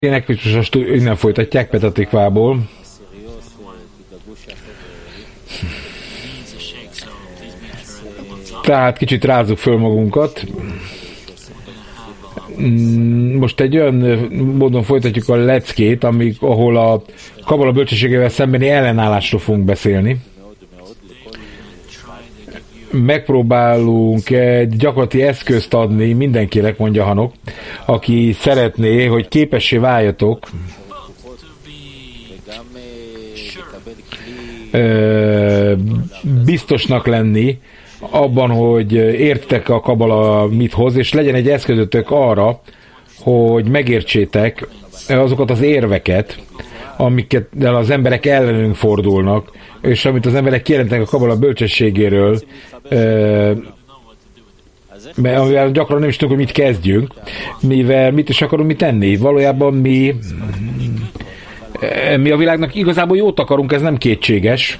Ének, és most innen folytatják Petatikvából. Tehát kicsit rázzuk föl magunkat. Most egy olyan módon folytatjuk a leckét, ahol a kabala bölcsességével szembeni ellenállásról fogunk beszélni. Megpróbálunk egy gyakorlati eszközt adni mindenkinek, mondja Hanok, aki szeretné, hogy képessé váljatok biztosnak lenni abban, hogy értek a kabala mit hoz, és legyen egy eszközötök arra, hogy megértsétek azokat az érveket, amiket az emberek ellenünk fordulnak, és amit az emberek kijelentenek a kabala bölcsességéről, amivel gyakran nem is tudjuk, hogy mit kezdjünk, mivel mit is akarunk tenni. Valójában mi a világnak igazából jót akarunk, ez nem kétséges.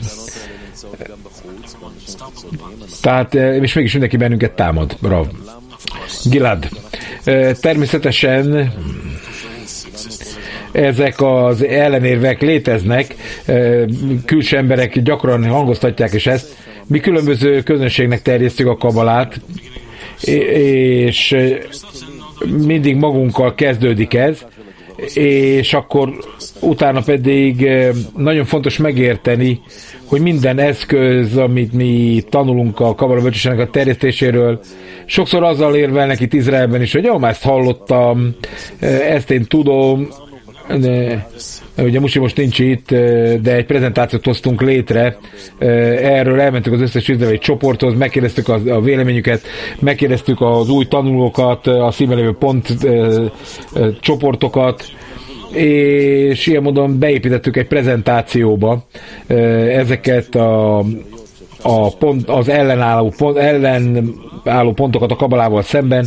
Tehát, és mégis mindenki bennünket támad. Bravo. Gilad. Természetesen ezek az ellenérvek léteznek, külső emberek gyakran hangoztatják is ezt. Mi különböző közönségnek terjesztjük a kabalát, és mindig magunkkal kezdődik ez, és akkor utána pedig nagyon fontos megérteni, hogy minden eszköz, amit mi tanulunk a kabala bölcsességnek a terjesztéséről, sokszor azzal érvelnek itt Izraelben is, hogy jó, már ezt hallottam, ezt én tudom, ugye Musi most nincs itt, de egy prezentációt hoztunk létre, erről elmentük az összes izraeli csoporthoz, megkérdeztük a véleményüket, megkérdeztük az új tanulókat, a szívben lévő pont csoportokat, és ilyen módon beépítettük egy prezentációba ezeket az ellenálló pontokat a kabalával szemben,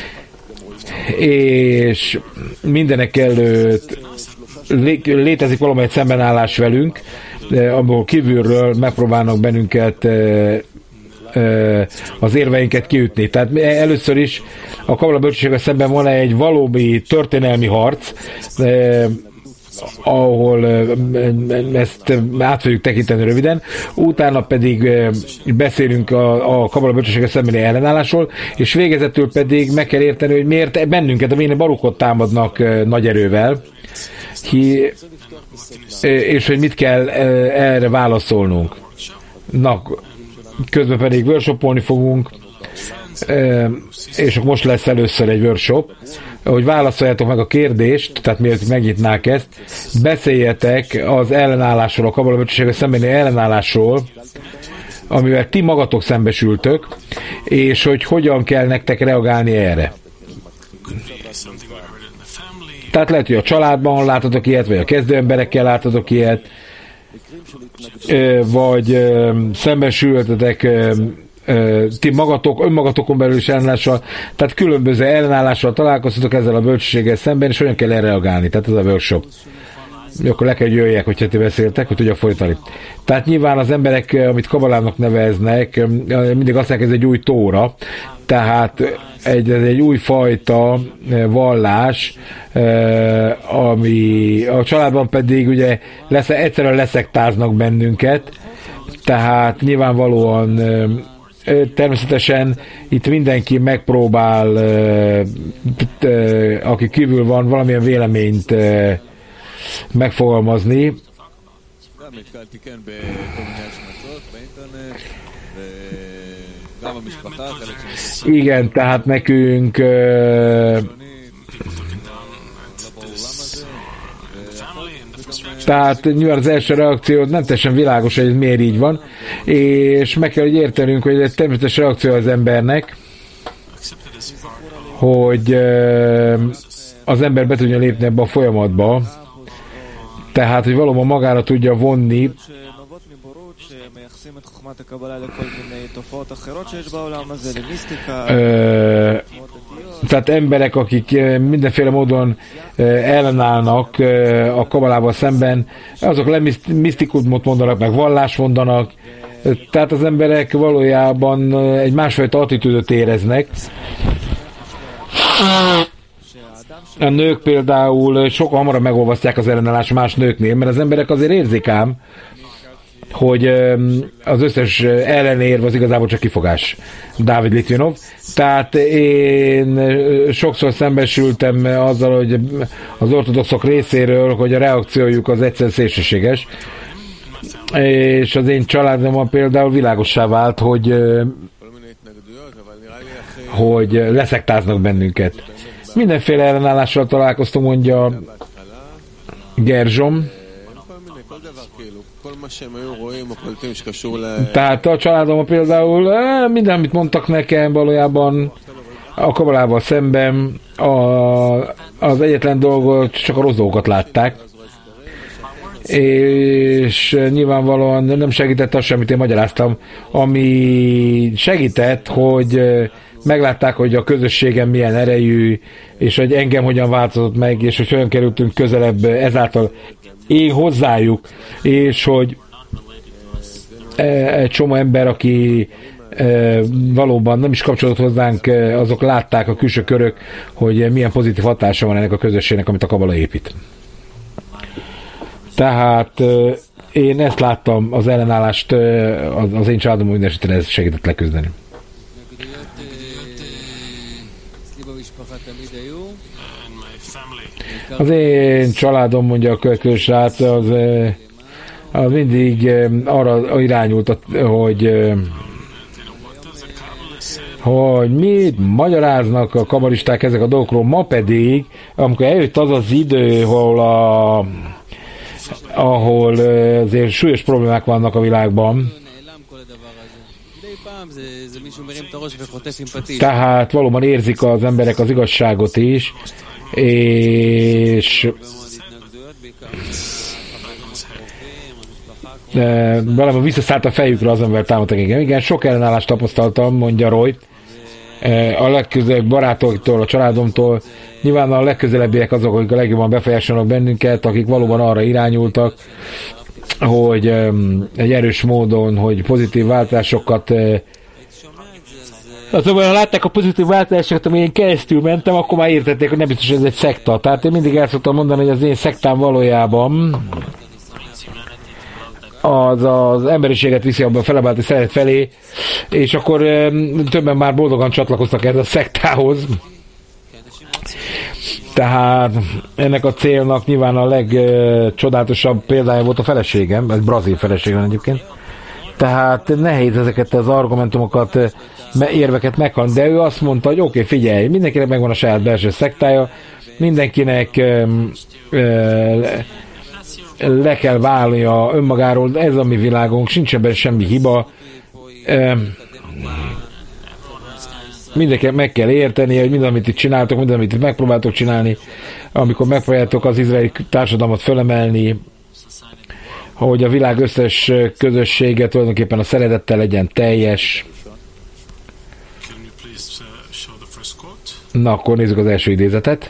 és mindenek előtt létezik valamelyik szembenállás velünk, abból kívülről megpróbálnak bennünket az érveinket kiütni. Tehát először is a kabala bölcsességgel szemben van egy valódi történelmi harc, ahol ezt át fogjuk tekinteni röviden, utána pedig beszélünk a kabala bölcsességgel szembeni ellenállásról, és végezetül pedig meg kell érteni, hogy miért bennünket, a Véne Barukot támadnak nagy erővel, és hogy mit kell erre válaszolnunk. Na, közben pedig workshopolni fogunk, és most lesz először egy workshop, hogy válaszoljátok meg a kérdést, tehát mielőtt megnyitnák ezt, beszéljetek az ellenállásról, a kabala bölcsességgel szembeni ellenállásról, amivel ti magatok szembesültök, és hogy hogyan kell nektek reagálni erre. Tehát lehet, hogy a családban látotok ilyet, vagy a kezdő emberekkel látotok ilyet, vagy szembesültetek ti önmagatokon belül is ellenállással, tehát különböző ellenállással találkoztatok ezzel a bölcsességgel szemben, és hogyan kell erre reagálni. Tehát ez a workshop. Akkor le kell, hogy jöjjek, hogyha ti beszéltek, hogy tudja folytani. Tehát nyilván az emberek, amit kabalának neveznek, mindig azt mondják, ez egy új tóra, tehát ez egy új fajta vallás, ami a családban pedig ugye egyszerűen leszektáznak bennünket, tehát nyilvánvalóan természetesen itt mindenki megpróbál, aki kívül van, valamilyen véleményt megfogalmazni. Igen, tehát nekünk tehát nyilván az első reakció nem teljesen világos, hogy ez miért így van, és meg kell, hogy értenünk, hogy ez természetes reakció az embernek, hogy az ember be tudja lépni ebbe a folyamatba, tehát, hogy valóban magára tudja vonni tehát emberek, akik mindenféle módon ellenállnak a kabalával szemben, azok misztikumot mondanak, meg vallást mondanak, tehát az emberek valójában egy másfajta attitűdöt éreznek, a nők például sokkal hamarabb megolvasztják az ellenállás más nőknél, mert az emberek azért érzik ám, hogy az összes ellenérv az igazából csak kifogás. Dávid Litvinov. Tehát én sokszor szembesültem azzal, hogy az ortodoxok részéről, hogy a reakciójuk az egyszer szélsőséges. És az én családomban például világossá vált, hogy leszektáznak bennünket. Mindenféle ellenállással találkoztunk, mondja Gerzsom. Tehát a családomban például minden, amit mondtak nekem valójában a kabalával szemben az egyetlen dolgot, csak a rossz dolgokat látták. És nyilvánvalóan nem segített az sem, amit én magyaráztam, ami segített, hogy meglátták, hogy a közösségem milyen erejű, és hogy engem hogyan változott meg, és hogy hogyan kerültünk közelebb ezáltal én hozzájuk, és hogy egy csomó ember, aki valóban nem is kapcsolódott hozzánk, azok látták a külső körök, hogy milyen pozitív hatása van ennek a közösségnek, amit a kabala épít. Tehát én ezt láttam, az ellenállást az én családom mindenesetre ez segített leküzdeni. Az én családom, mondja a következő srác, az mindig arra irányult, hogy mit magyaráznak a kabalisták ezek a dolgokról. Ma pedig, amikor eljött az az idő, ahol azért súlyos problémák vannak a világban, tehát valóban érzik az emberek az igazságot is, és valami visszaszállt a fejükre az, amivel támadtak engem. Igen, sok ellenállást tapasztaltam, mondja Roy, a legközelebb barátoktól, a családomtól. Nyilván a legközelebbiek azok, akik a legjobban befolyásolnak bennünket, akik valóban arra irányultak, hogy egy erős módon, hogy pozitív változásokat azonban, ha látták a pozitív változásokat, amilyen keresztül mentem, akkor már értették, hogy nem biztos, hogy ez egy szekta. Tehát én mindig el szoktam mondani, hogy az én szektám valójában az emberiséget viszi abban a felebálti szeret felé, és akkor többen már boldogan csatlakoztak ehhez a szektához. Tehát ennek a célnak nyilván a legcsodálatosabb példája volt a feleségem, ez brazil feleségem egyébként. Tehát nehéz ezeket az argumentumokat, érveket meghalni, de ő azt mondta, hogy oké, figyelj, mindenkinek megvan a saját belső szektája, mindenkinek le kell válnia önmagáról, ez a mi világunk, sincs ebben semmi hiba. Mindenkinek meg kell érteni, hogy minden, amit itt csináltok, minden, amit itt megpróbáltok csinálni, amikor megpróbáltok az izraeli társadalmat fölemelni, hogy a világ összes közössége tulajdonképpen a szeretettel legyen teljes. Na, akkor nézzük az első idézetet.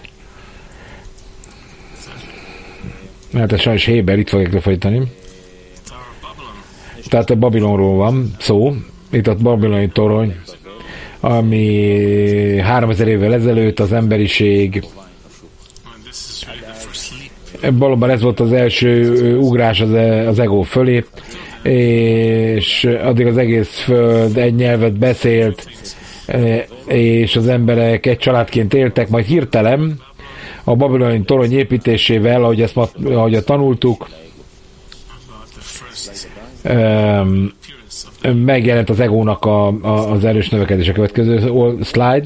Mert ez sajnos Héber, itt fogják lefolytani. Tehát a Babilonról van szó. Itt a babiloni torony, ami 3000 évvel ezelőtt az emberiség, valóban ez volt az első ugrás az ego fölé, és addig az egész föld egy nyelvet beszélt, és az emberek egy családként éltek, majd hirtelen a babiloni torony építésével, ahogy tanultuk, megjelent az egónak az erős növekedés. A következő slide.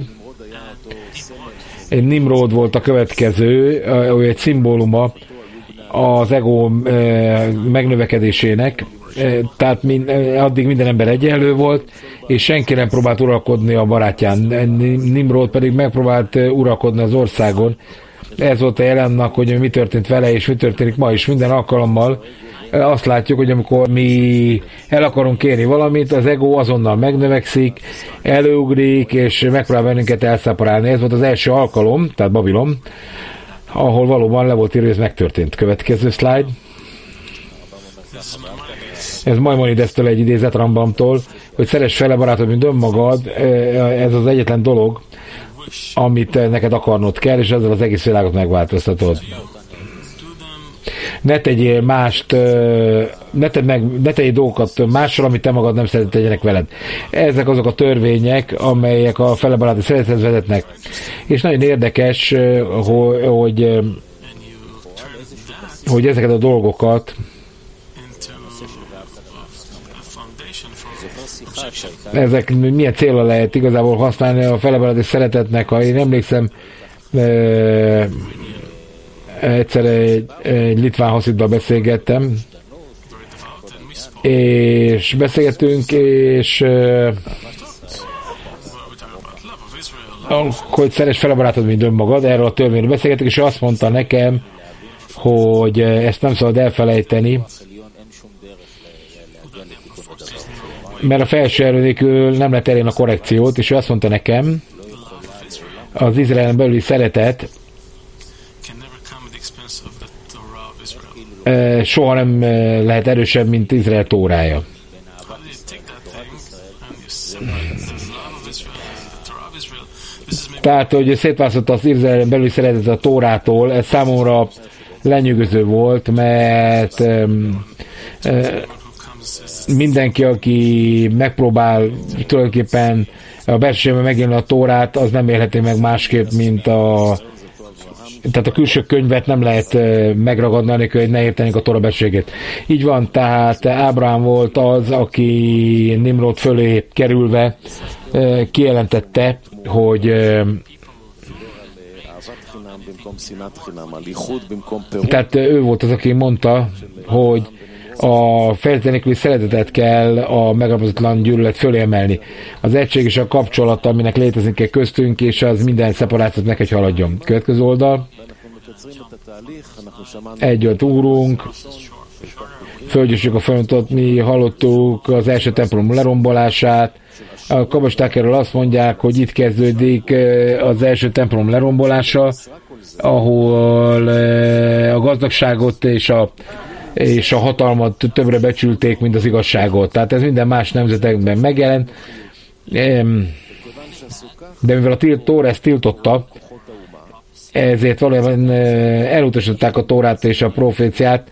Nimrod volt a következő, egy szimbóluma az ego megnövekedésének, tehát addig minden ember egyenlő volt, és senki nem próbált uralkodni a barátján. Nimrod pedig megpróbált uralkodni az országon. Ez volt a jelennek, hogy mi történt vele, és mi történik ma is. Minden alkalommal azt látjuk, hogy amikor mi el akarunk kérni valamit, az ego azonnal megnövekszik, előugrik, és megpróbál bennünket elszaporálni. Ez volt az első alkalom, tehát Babilon, ahol valóban le volt írva, hogy ez megtörtént. Következő slide. Ez Maimonides-től egy idézet, Rambamtól, hogy szeress fele barátod, mint önmagad, ez az egyetlen dolog, amit neked akarnod kell, és ezzel az egész világot megváltoztatod. Ne tegyél mást, ne tegyél dolgokat mással, amit te magad nem szeretnél tegyenek veled. Ezek azok a törvények, amelyek a felebaráti szeretethez vezetnek. És nagyon érdekes, hogy ezeket a dolgokat ezek milyen célra lehet igazából használni a felebaráti szeretetnek. Ha én emlékszem, egyszer egy litván haszidban beszélgettem, és beszélgettünk, és hogy szeress fel a barátod, mint önmagad, erről a törvényről beszélgettünk, és ő azt mondta nekem, hogy ezt nem szabad elfelejteni, mert a felső erő nélkül nem lehet elérni a korrekciót, és ő azt mondta nekem, az Izraelen belüli szeretet soha nem lehet erősebb, mint Izrael tórája. Tehát, hogy szétválasztotta az Izraelen belüli szeretetet a tórától, ez számomra lenyűgöző volt, mert mindenki, aki megpróbál tulajdonképpen a belsőségben megélni a tórát, az nem élheti meg másképp, mint tehát a külső könyvet nem lehet megragadni, anélkül, hogy ne értenénk a tóra belsőségét. Így van, tehát Ábrahám volt az, aki Nimrod fölé kerülve kijelentette, hogy tehát ő volt az, aki mondta, hogy a feltétel nélküli szeretetet kell a megalapozatlan gyűlölet fölé emelni. Az egység és a kapcsolat, aminek létezni kell köztünk, és az minden szeparációt meg, hogy haladjon. Következő oldal. Egyöt úrunk, földgyűjtsük a folyamatot, mi hallottuk az első templom lerombolását. A kabasták erről azt mondják, hogy itt kezdődik az első templom lerombolása, ahol a gazdagságot és a hatalmat többre becsülték, mint az igazságot. Tehát ez minden más nemzetekben megjelent. De mivel a Tóra ezt tiltotta, ezért valójában elutasították a Tórát és a proféciát,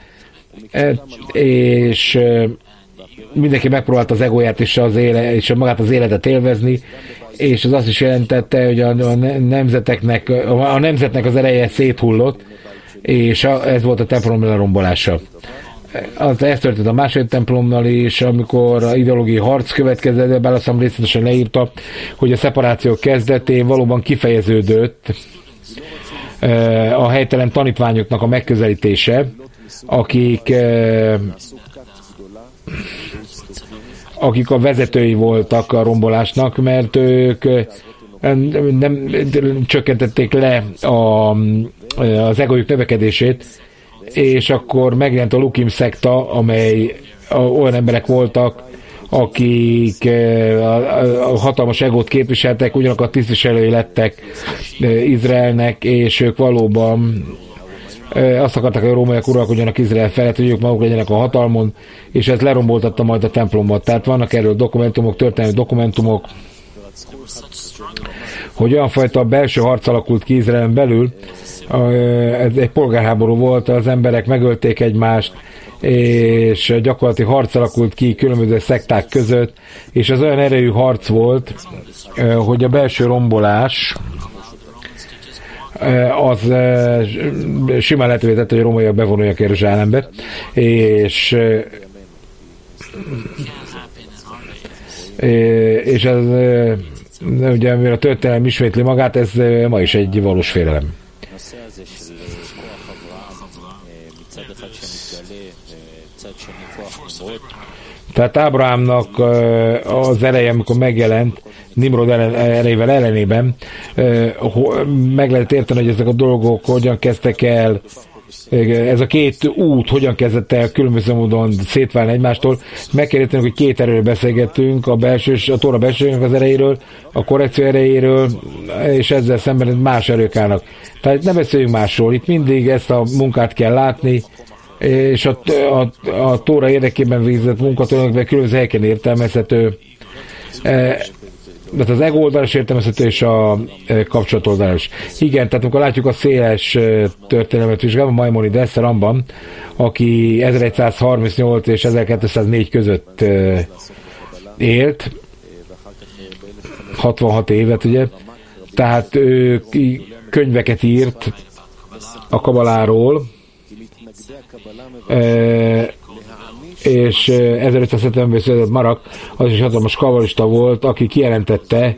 és mindenki megpróbálta az egóját és magát az életet élvezni, és az azt is jelentette, hogy a nemzetnek az ereje széthullott, és ez volt a templom lerombolása. Ez történt a második templomnal is, amikor a ideológiai harc következett, de Bálaszám részletesen leírta, hogy a szeparáció kezdetén valóban kifejeződött a helytelen tanítványoknak a megközelítése, akik a vezetői voltak a rombolásnak, mert ők nem csökkentették le az egójuk növekedését, és akkor megjelent a Lukim szekta, amely olyan emberek voltak, akik a hatalmas egót képviseltek, ugyanakkor tisztviselői lettek Izraelnek, és ők valóban azt akarták, hogy a rómaiak uralkodjanak Izrael felett, hogy ők maguk legyenek a hatalmon, és ez leromboltatta majd a templomot. Tehát vannak erről dokumentumok, történelmi dokumentumok, hogy olyan fajta belső harc alakult ki Izraelen belül, ez egy polgárháború volt, az emberek megölték egymást, és gyakorlatilag harc alakult ki különböző szekták között, és ez olyan erejű harc volt, hogy a belső rombolás az simán lehetővé tette, hogy a rómaiak bevonuljanak Jeruzsálembe, és ez ugye, mivel a történelem ismétli magát, ez ma is egy valós félelem. Tehát Ábrahámnak az ereje, amikor megjelent Nimrod erejével ellenében, meg lehet érteni, hogy ezek a dolgok hogyan kezdtek el, ez a két út hogyan kezdett el különböző módon szétválni egymástól. Meg kell érteni, hogy két erőről beszélgettünk, a Tóra belsőjének az erejéről, a korrekció erejéről, és ezzel szemben más erők állnak. Tehát ne beszéljünk másról, itt mindig ezt a munkát kell látni, és a Tóra érdekében végzett munka tulajdonképpen különböző helyeken értelmezhető. az ego oldal is értelmezhető, és a kapcsolat oldal is. Igen, tehát amikor látjuk a széles történelmet vizsgálva, Maimonides Ramban, aki 1138 és 1204 között élt, 66 évet, ugye, tehát ő könyveket írt a kabaláról, és 1570-ben született Marak, az is hatalmas kabalista volt, aki kijelentette,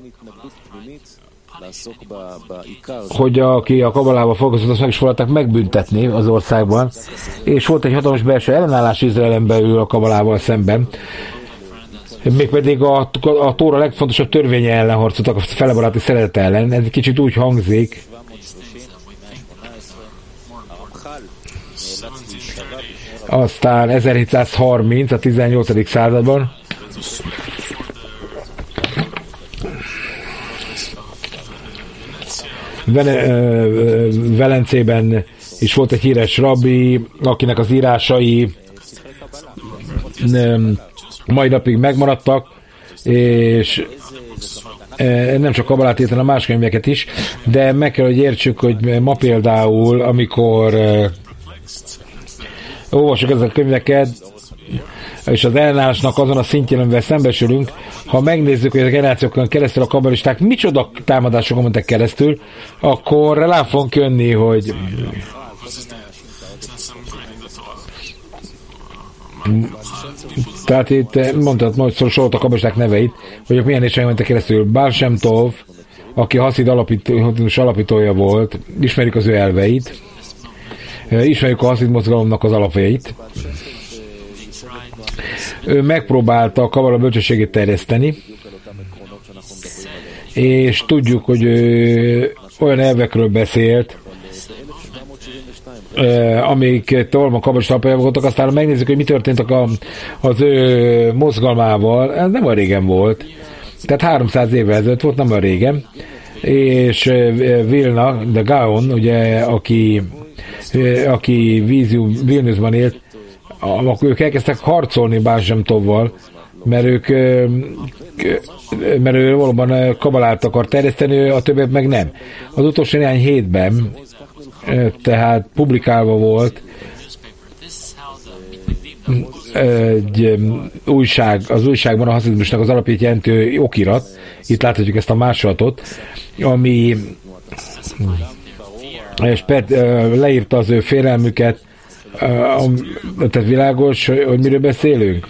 hogy aki a kabalával foglalkozott, azt meg is foglalták megbüntetni az országban, és volt egy hatalmas belső ellenállás Izraelen belül a kabalával szemben, mégpedig a Tóra legfontosabb törvénye ellen harcoltak, a felebaráti szeretet ellen. Ez egy kicsit úgy hangzik, aztán 1730 a 18. században Velencében is volt egy híres rabbi, akinek az írásai mai napig megmaradtak, és nem csak kabalát írtam, a más könyveket is, de meg kell, hogy értsük, hogy ma például, amikor olvasok ezeket a könyveket, és az ellenállásnak azon a szintjén, amivel szembesülünk, ha megnézzük, hogy a generációkon keresztül a kabalisták micsoda támadásokon mentek keresztül, akkor rá fogunk jönni, hogy tehát itt mondhatod, hogy sorolt a kabalisták neveit, hogy milyen nézségek mentek keresztül. Baal Shem Tov, aki Haszid alapítója volt, ismerjük az ő elveit, ismerjük a Haszid mozgalomnak az alapjait. Ő megpróbálta a kabala bölcsességét terjeszteni, és tudjuk, hogy ő olyan elvekről beszélt, amik tolma kabalista alapjában voltak, aztán megnézzük, hogy mi történt az ő mozgalmával, ez nem olyan régen volt, tehát 300 évvel ezelőtt volt, nem olyan régen, és Vilna, de Gaon, ugye, aki Vilniusban élt, ők elkezdtek harcolni Baal Shem Tovval, mert ő valóban kabalát akar terjeszteni, a többet meg nem. Az utolsó néhány hétben, tehát publikálva volt egy újság, az újságban a haszidmusnak az alapját jelentő okirat, itt láthatjuk ezt a másolatot, ami és leírta az ő félelmüket, tehát világos, hogy miről beszélünk.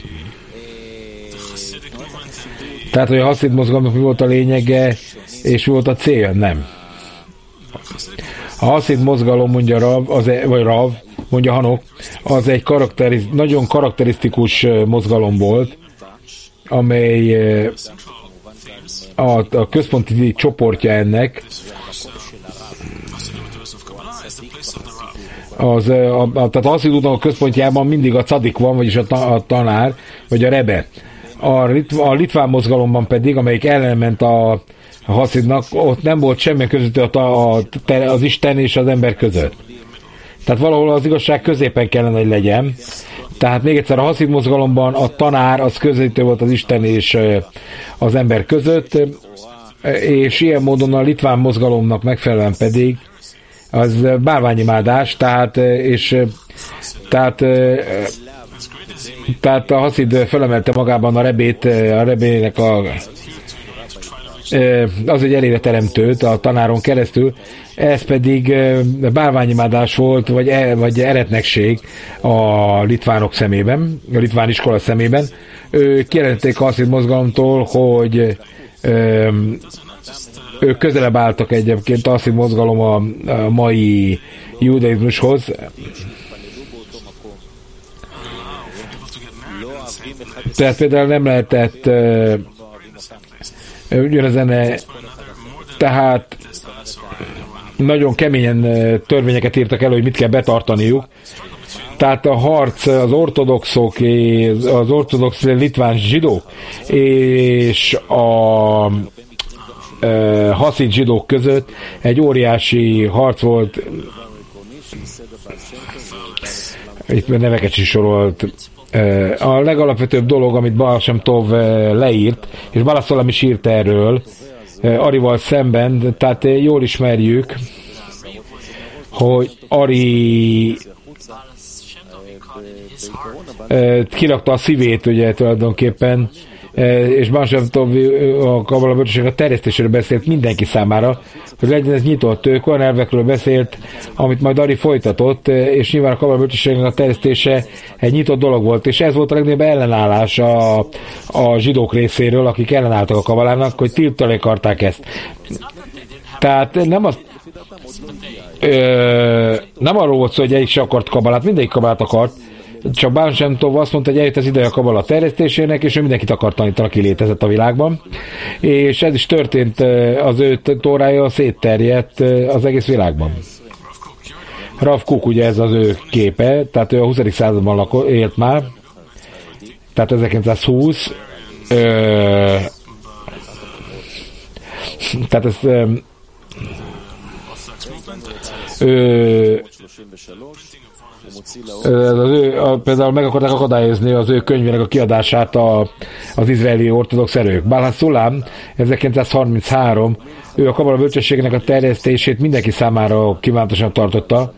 Tehát, hogy a haszid mozgalomnak mi volt a lényege, és mi volt a cél? Nem. A haszid mozgalom, mondja Rav, mondja Hanok, az egy nagyon karakterisztikus mozgalom volt, amely a központi csoportja ennek, tehát a haszid útnak a központjában mindig a cadik van, vagyis a tanár, vagy a rebe. A litván mozgalomban pedig, amelyik ellenment a haszidnak, ott nem volt semmi között az Isten és az ember között. Tehát valahol az igazság középen kellene, hogy legyen. Tehát még egyszer a haszid mozgalomban a tanár az közvetítő volt az Isten és az ember között, és ilyen módon a litván mozgalomnak megfelelően pedig az bálványimádás, tehát a haszid felemelte magában a rebének az egy elére teremtőt a tanáron keresztül, ez pedig bálványimádás volt, vagy eretnekség a litvánok szemében, a litván iskola szemében. Kijelentették a haszid mozgalomtól, hogy ők közelebb álltak egyébként a haszid mozgalom a mai judaizmushoz. Tehát például nem lehetett ugyanezen, tehát nagyon keményen törvényeket írtak elő, hogy mit kell betartaniuk. Tehát a harc az ortodoxok, az ortodox litván zsidók és a haszid zsidók között egy óriási harc volt. itt neveket is sorolt. A legalapvetőbb dolog, amit Baal Shem Tov leírt, és Baal Szolam is írt erről, Arival szemben, tehát jól ismerjük, hogy Ari kirakta a szívét, ugye tulajdonképpen, és Baal Shem Tov a Kabala bölcsesség a terjesztésről beszélt mindenki számára, hogy legyen ez nyitott. Ők olyan elvekről beszélt, amit majd Ari folytatott, és nyilván a Kabala bölcsességnek a terjesztése egy nyitott dolog volt, és ez volt a legnagyobb ellenállás a zsidók részéről, akik ellenálltak a Kabalának, hogy tiltani akarták ezt. Tehát nem arról volt szó, hogy egyik se akart Kabalát, mindegyik Kabalát akart, csak Baal Shem Tov azt mondta, hogy eljött az ideje a Kabala terjesztésének, és ő mindenkit akart tanítani, aki létezett a világban. És ez is történt, az ő tórája szétterjedt az egész világban. Rav Kook, ugye ez az ő képe, tehát ő a 20. században élt már, tehát 1920. Tehát ez például meg akarták akadályozni az ő könyvének a kiadását az izraeli ortodox erők. Baal Szolam 1933, ő a Kabala bölcsességének a terjesztését mindenki számára kívánatosan tartotta.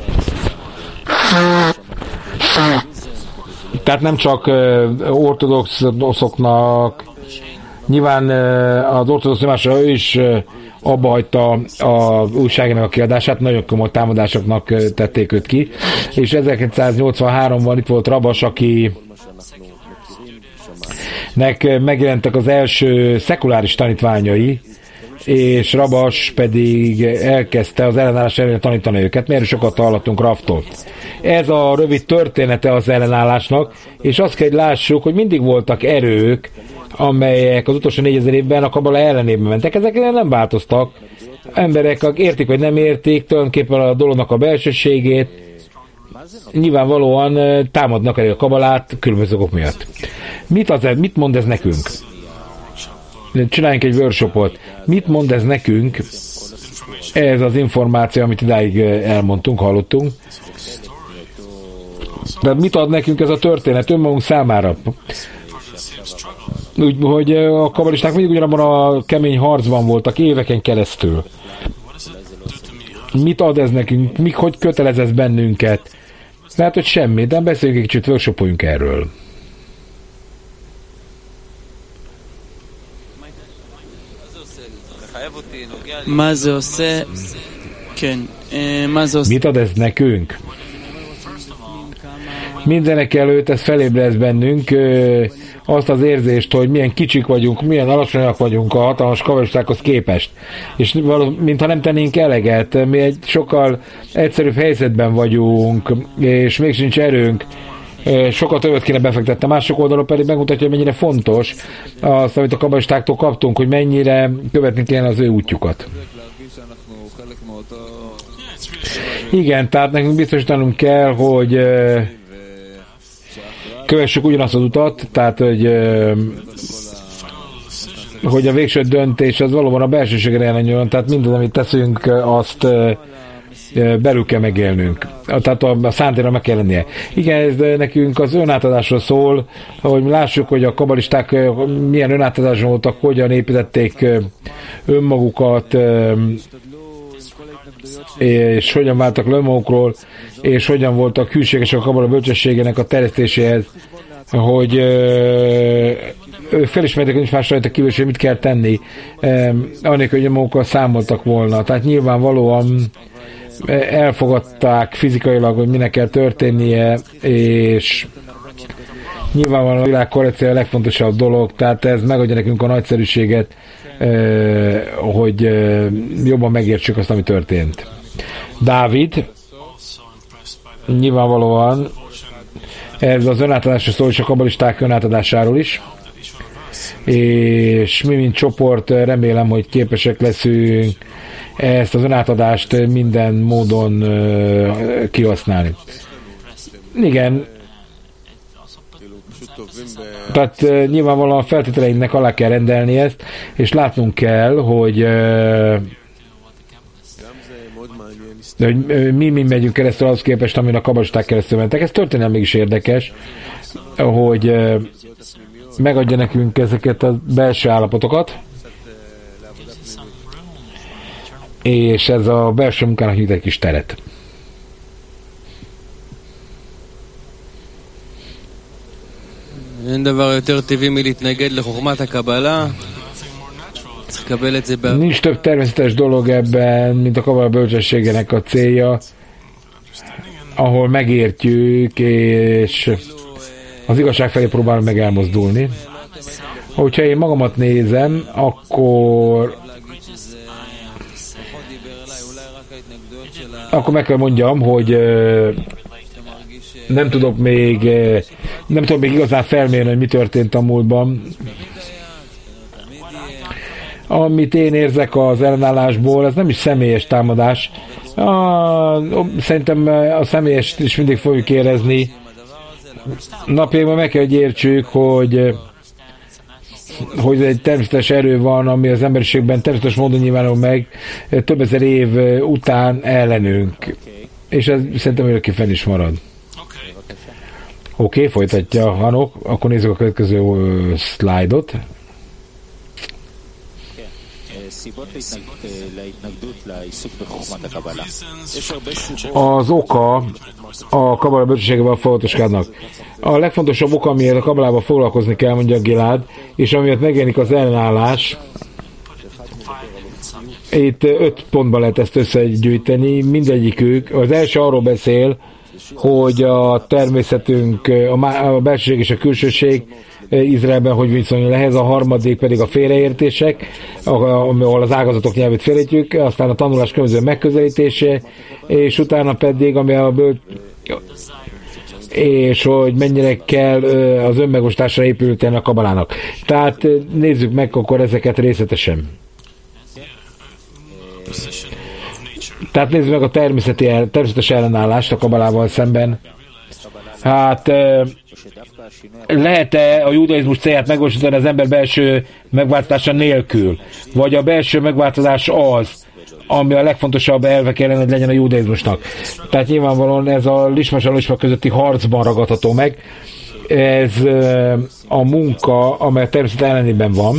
Tehát nem csak ortodoxoknak, nyilván az ortodox nyomásra ő is abba hagyta az újságjának a kiadását, nagyon komoly támadásoknak tették őt ki, és 1983-ban itt volt Rabas, akinek megjelentek az első szekuláris tanítványai, és Rabas pedig elkezdte az ellenállás ellen tanítani őket, mert sokat hallottunk Ravtól. Ez a rövid története az ellenállásnak, és azt kell, hogy lássuk, hogy mindig voltak erők, amelyek az utolsó 4000 évben a Kabala ellenében mentek. Ezek nem változtak. Emberek értik vagy nem értik, tulajdonképpen a dolognak a belsőségét, nyilvánvalóan támadnak elég a Kabalát különböző okok miatt. Mit mond ez nekünk? Csináljunk egy workshopot. Mit mond ez nekünk? Ez az információ, amit idáig elmondtunk, hallottunk. De mit ad nekünk ez a történet önmagunk számára? Úgyhogy a kabalisták mindig ugyanabban a kemény harcban voltak éveken keresztül. Mit ad ez nekünk? Hogy kötelez ez bennünket? Lehet, hogy semmi, de beszéljünk egy kicsit, workshopoljunk erről. Mit ad ez nekünk? Mindenek előtt ez felébrez bennünk azt az érzést, hogy milyen kicsik vagyunk, milyen alacsonyak vagyunk a hatalmas kabalistákhoz képest. És mintha nem tennénk eleget, mi egy sokkal egyszerűbb helyzetben vagyunk, és még sincs erőnk, sokkal többet kéne befektetni. Mások oldalon pedig megmutatja, hogy mennyire fontos azt, amit a kabalistáktól kaptunk, hogy mennyire követni kéne az ő útjukat. Igen, tehát nekünk biztosítanunk kell, hogy kövessük ugyanazt az utat, tehát hogy a végső döntés az valóban a belsőségre jelenjön, tehát mindaz, amit teszünk, azt belül kell megélnünk. Tehát a szántéra meg kell lennie. Igen, ez nekünk az önátadásról szól, hogy lássuk, hogy a kabalisták milyen önátadáson voltak, hogyan építették önmagukat, és hogyan váltak le önmagukról, és hogyan voltak hűségesek a Kabala bölcsességének a terjesztéséhez, hogy felismerték, hogy nincs más rajta kívül, hogy mit kell tenni, annélkül, hogy magukkal számoltak volna. Tehát nyilvánvalóan elfogadták fizikailag, hogy minek kell történnie, és nyilvánvalóan a világ korrekció a legfontosabb dolog, tehát ez megadja nekünk a nagyszerűséget, hogy jobban megértsük azt, ami történt. Dávid nyilvánvalóan ez az önátadásról szól, és a kabalisták önátadásáról is, és mi, mint csoport, remélem, hogy képesek leszünk ezt az önátadást minden módon kihasználni. Igen, tehát nyilvánvalóan a feltételeinknek alá kell rendelni ezt, és látnunk kell, hogy hogy mi megyünk keresztül ahhoz képest, amin a kabalisták keresztül mentek. Ez történelmi is érdekes, hogy megadja nekünk ezeket a belső állapotokat, és ez a belső munkának nyújt egy kis teret. אין דבר יותר טבעי מלהתנגד לחוכמת הקבלה. Nincs több természetes dolog ebben, mint a kabala bölcsességének a célja, ahol megértjük, és az igazság felé próbálunk meg elmozdulni. Hogyha én magamat nézem, akkor meg kell mondjam, hogy nem tudok még igazán felmérni, hogy mi történt a múltban. Amit én érzek az ellenállásból, ez nem is személyes támadás. Szerintem a személyest is mindig fogjuk érezni. Napjainkban meg kell, hogy értsük, hogy egy természetes erő van, ami az emberiségben természetes módon nyilvánul meg több ezer év után ellenünk. És ez szerintem örökké fenn is marad. Oké, folytatja Hanok. Akkor nézzük a következő szlájdot. Az oka a kabala bölcsességével foglalatoskodnak. A legfontosabb oka, amiért a kabalával foglalkozni kell, mondja Gilád, és amiért megjelenik az ellenállás, itt 5 pontban lehet ezt összegyűjteni, mindegyikük. Az első arról beszél, hogy a természetünk, a belsőség és a külsőség Izraelben hogy viszonyul ehhez, a harmadik pedig a félreértések, ahol az ágazatok nyelvét félretjük, aztán a tanulás különböző megközelítése, és utána pedig, ami és hogy mennyire kell az önmegostásra épülteni a kabalának. Tehát nézzük meg akkor ezeket részletesen. Tehát nézzük meg a természetes ellenállást a kabalával szemben. Hát lehet-e a judaizmus célját megvalósítani az ember belső megváltozása nélkül? Vagy a belső megváltozás az, ami a legfontosabb elve kellene, hogy legyen a judaizmusnak? Tehát nyilvánvalóan ez a lisma és a lisma közötti harcban ragadható meg. Ez a munka, amely a természet ellenében van.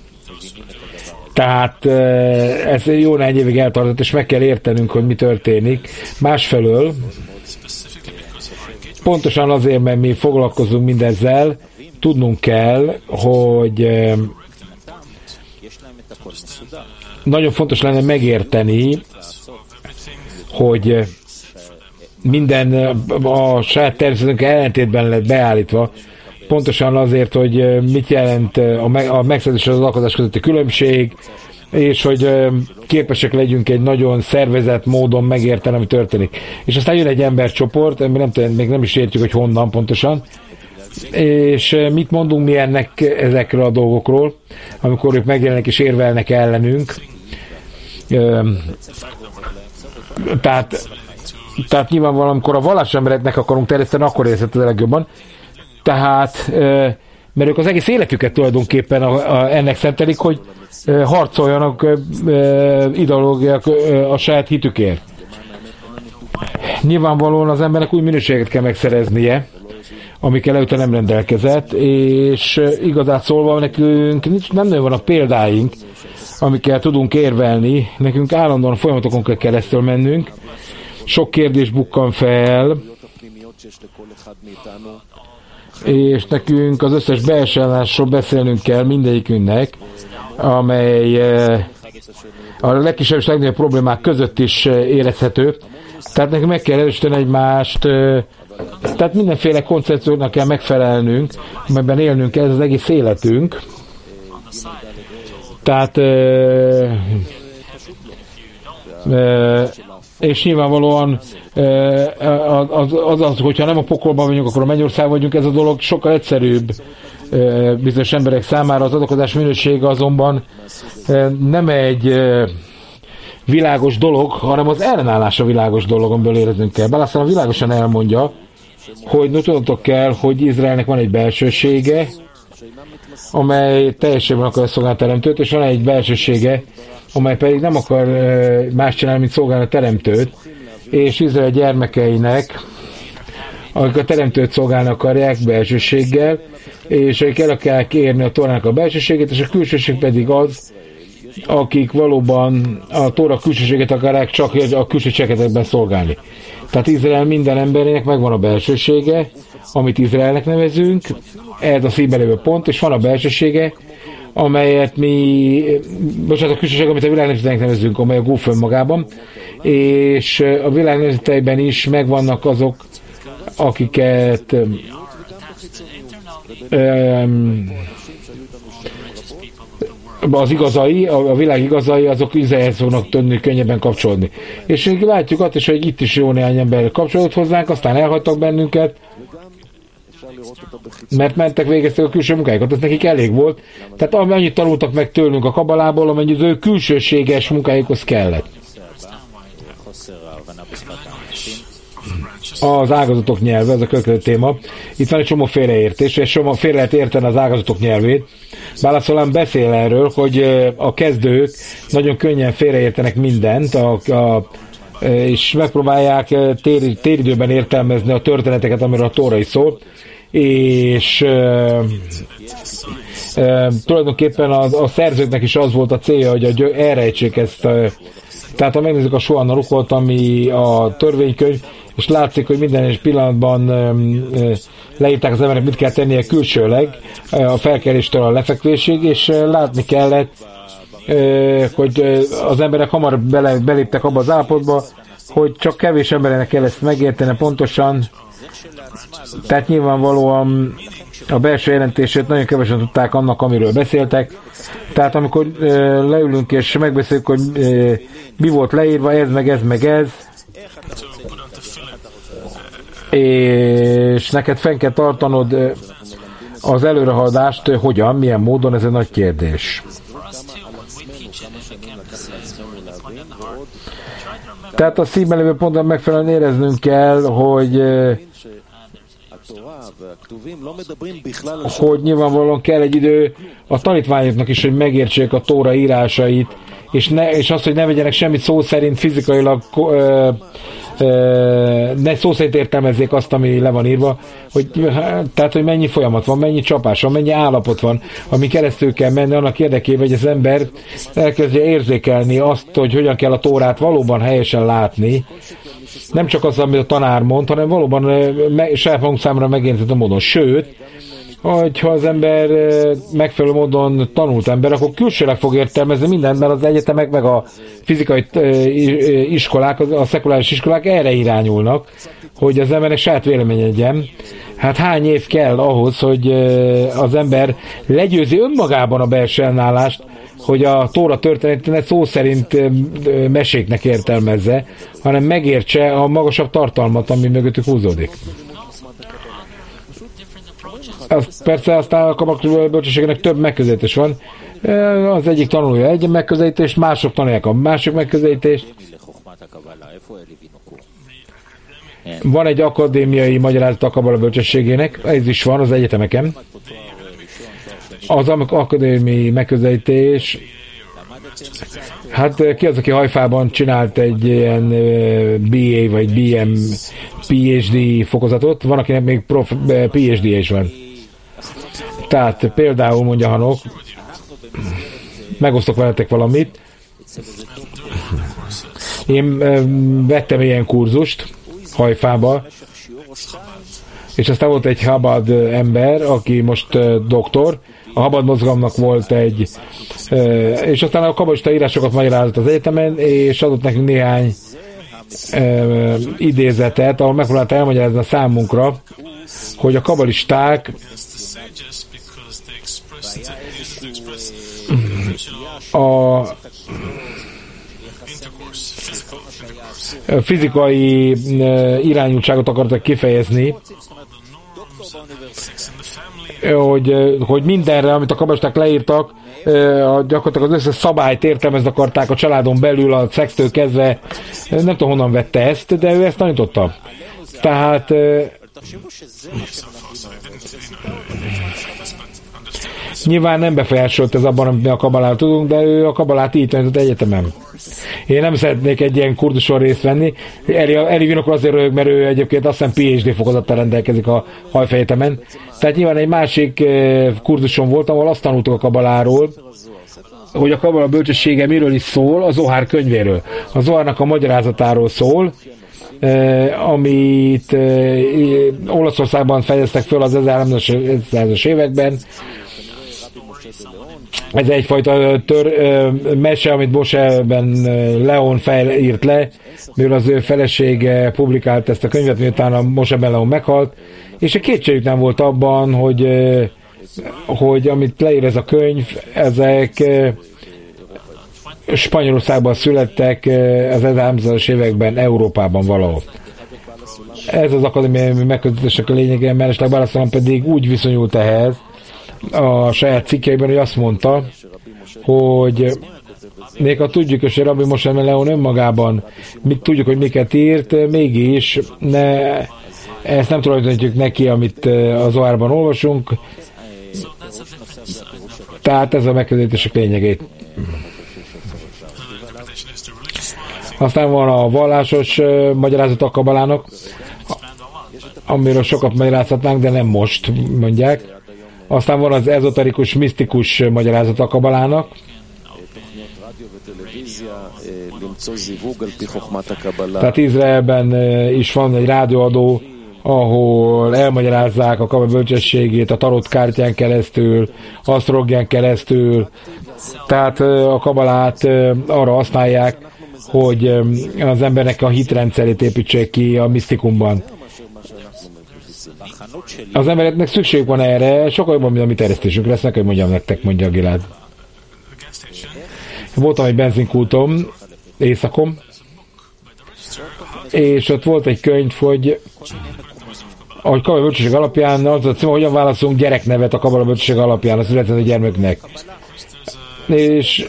Tehát ez jó néhány évig eltartott, és meg kell értenünk, hogy mi történik. Másfelől, pontosan azért, mert mi foglalkozunk mindezzel, tudnunk kell, hogy nagyon fontos lenne megérteni, hogy minden a saját természetünk ellentétben lett beállítva, pontosan azért, hogy mit jelent a megszerzés és az alkotás közötti különbség, és hogy képesek legyünk egy nagyon szervezett módon megérteni, ami történik. És aztán jön egy embercsoport, még nem is értjük, hogy honnan pontosan, és mit mondunk mi ezekről a dolgokról, amikor ők megjelennek és érvelnek ellenünk. Tehát nyilvánvalóan, amikor a vallásembereknek akarunk terjeszteni, akkor érzett a legjobban. Tehát, mert ők az egész életüket tulajdonképpen ennek szentelik, hogy harcoljanak ideológiák a saját hitükért. Nyilvánvalóan az embernek új minőséget kell megszereznie, amikkel előtte nem rendelkezett, és igazán szólva nekünk nem nagyon vannak példáink, amikkel tudunk érvelni, nekünk állandóan folyamatokon kell keresztül mennünk, sok kérdés bukkan fel, és nekünk az összes belső ellenállásról beszélnünk kell mindegyikünknek, amely a legkisebb és legnagyobb problémák között is érezhető. Tehát nekünk meg kell erősíteni egymást, tehát mindenféle koncepciónak kell megfelelnünk, amelyben élnünk kell, ez az egész életünk. Tehát és nyilvánvalóan az, hogyha nem a pokolban vagyunk, akkor a mennyországban vagyunk, ez a dolog sokkal egyszerűbb bizonyos emberek számára. Az adakozás minősége azonban nem egy világos dolog, hanem az ellenállás a világos dolog, amiből éreznünk kell. Bár aztán világosan elmondja, hogy tudnotok kell, hogy Izraelnek van egy belsősége, amely teljességben akar szolgálni a teremtőt, és van egy belsősége, amely pedig nem akar más csinálni, mint szolgálni a teremtőt, és Izrael gyermekeinek, akik a teremtőt szolgálni akarják belsőséggel, és akik el akarják érni a Tórának a belsőségét, és a külsőség pedig az, akik valóban a Tóra külsőséget akarják csak a külső cselekedetekben szolgálni. Tehát Izrael minden emberének megvan a belsősége, amit Izraelnek nevezünk, ez a szívben lévő pont, és van a belsősége, amelyet a külsőség, amit a világ nemzeteinek nevezünk, amely a Guf önmagában, és a világ nemzeteiben is megvannak azok, akiket az igazai, a világ igazai, azok Izraelhez fognak tudni könnyebben kapcsolódni. És még látjuk azt is, hogy itt is jó néhány ember kapcsolódott hozzánk, aztán elhagytak bennünket, mert mentek, végezték a külső munkáikat, ez nekik elég volt. Tehát annyit tanultak meg tőlünk a kabalából, amennyi az ő külsőséges munkáikhoz kellett. Az ágazatok nyelve, ez a következő téma. Itt van egy csomó félreértés, és félre lehet érteni az ágazatok nyelvét. Bálaszolán beszél erről, hogy a kezdők nagyon könnyen félreértenek mindent, és megpróbálják téridőben értelmezni a történeteket, amiről a Tóra is szól, és tulajdonképpen a szerzőknek is az volt a célja, hogy elrejtsék ezt. Tehát ha megnézzük a Sohana Rukot, ami a törvénykönyv, és látszik, hogy minden egyes pillanatban leírták az emberek, mit kell tennie külsőleg, a felkeléstől a lefekvésig, és látni kellett, hogy az emberek hamar beléptek abba az állapotba, hogy csak kevés embernek kell ezt megérteni pontosan, tehát nyilvánvalóan a belső jelentését nagyon kevesen tudták annak, amiről beszéltek. Tehát amikor leülünk és megbeszéljük, hogy mi volt leírva, ez, meg ez, és neked fenn kell tartanod az előrehaladást, hogyan, milyen módon, ez egy nagy kérdés. Tehát a szívben lévő ponton megfelelően éreznünk kell, hogy nyilvánvalóan kell egy idő a tanítványoknak is, hogy megértsék a Tóra írásait, és azt, hogy ne vegyenek semmit szó szerint fizikailag, ne szó szerint értelmezzék azt, ami le van írva, tehát, hogy mennyi folyamat van, mennyi csapás van, mennyi állapot van, ami keresztül kell menni annak érdekében, hogy az ember elkezdje érzékelni azt, hogy hogyan kell a Tórát valóban helyesen látni, nem csak az, amit a tanár mond, hanem valóban saját magunk számára megérthető módon. Sőt, hogyha az ember megfelelő módon tanult ember, akkor külsőleg fog értelmezni mindent, mert az egyetemek meg a fizikai iskolák, a szekuláris iskolák erre irányulnak, hogy az embernek saját véleménye legyen. Hát hány év kell ahhoz, hogy az ember legyőzi önmagában a belső ellenállást, hogy a Tóra történetet szó szerint meséknek értelmezze, hanem megértse a magasabb tartalmat, ami mögöttük húzódik. Persze aztán a kabbalah bölcsességnek több megközelítés van. Az egyik tanulja egy megközelítést, mások tanulják a másik megközelítést. Van egy akadémiai magyarázat a kabbalah bölcsességének, ez is van az egyetemeken. Az akadémiai megközelítés, hát ki az, aki Hajfában csinált egy ilyen BA vagy BM PhD fokozatot, van, akinek még PhD-je is van. Tehát például mondja Hanok, megosztok veletek valamit, én vettem ilyen kurzust Hajfába, és aztán volt egy Chabad ember, aki most doktor, a Chabad mozgalomnak volt egy, és aztán a kabbalista írásokat magyarázott az egyetemen, és adott nekünk néhány idézetet, ahol megpróbálta elmagyarázni a számunkra, hogy a kabbalisták a fizikai irányultságot akartak kifejezni, hogy mindenre, amit a kabbalisták leírtak, gyakorlatilag az összes szabályt értelmezni akarták a családon belül, a szextől kezdve, nem tudom honnan vette ezt, de ő ezt tanította. Tehát Nyilván nem befolyásolt ez abban, amit mi a kabaláról tudunk, de ő a kabalát így tanított egyetemen. Én nem szeretnék egy ilyen kurzuson részt venni. Eli Vinokor azért röhög, mert ő egyébként azt hiszem PhD fokozattal rendelkezik a Hajfegyetemen. Tehát nyilván egy másik kurzuson volt, ahol azt tanultuk a kabaláról, hogy a kabala bölcsessége miről is szól, a Zohár könyvéről. A Zohárnak a magyarázatáról szól, amit Olaszországban fedeztek föl az 1300-as években. Ez egyfajta mese, amit Moshe-ben Leon írt le, mivel az ő felesége publikált ezt a könyvet, miután a Moshe-ben Leon meghalt, és a kétségük nem volt abban, hogy amit leír ez a könyv, ezek Spanyolországban születtek az 1300-as években Európában valahol. Ez az akadémiai megközelítések a lényege, Mellesleg Balasszalom pedig úgy viszonyult ehhez a saját cikkeiben, hogy azt mondta, hogy még ha tudjuk, hogy Rabbi Moshe Leon önmagában tudjuk, hogy miket írt, mégis ezt nem tulajdonítjuk neki, amit az Zohárban olvasunk. Tehát ez a megközelítések lényegét. Aztán van a vallásos magyarázat a kabalának, amiről sokat magyarázhatnánk, de nem most mondják. Aztán van az ezoterikus, misztikus magyarázat a kabalának. Tehát Izraelben is van egy rádióadó, ahol elmagyarázzák a kabala bölcsességét a tarot kártyán keresztül, asztrológián keresztül. Tehát a kabalát arra használják, hogy az embernek a hitrendszerét építsék ki a misztikumban. Az embereknek szükségük van erre, sokkal jobban, mint a mi terjesztésünk lesz, nekem mondjam nektek, mondja Gilad. Voltam egy benzinkúton, éjszakon, és ott volt egy könyv, hogy a kabala bölcsesség alapján, az a cím, hogyan válaszolunk gyereknevet a kabala bölcsesség alapján, a született a gyermeknek. És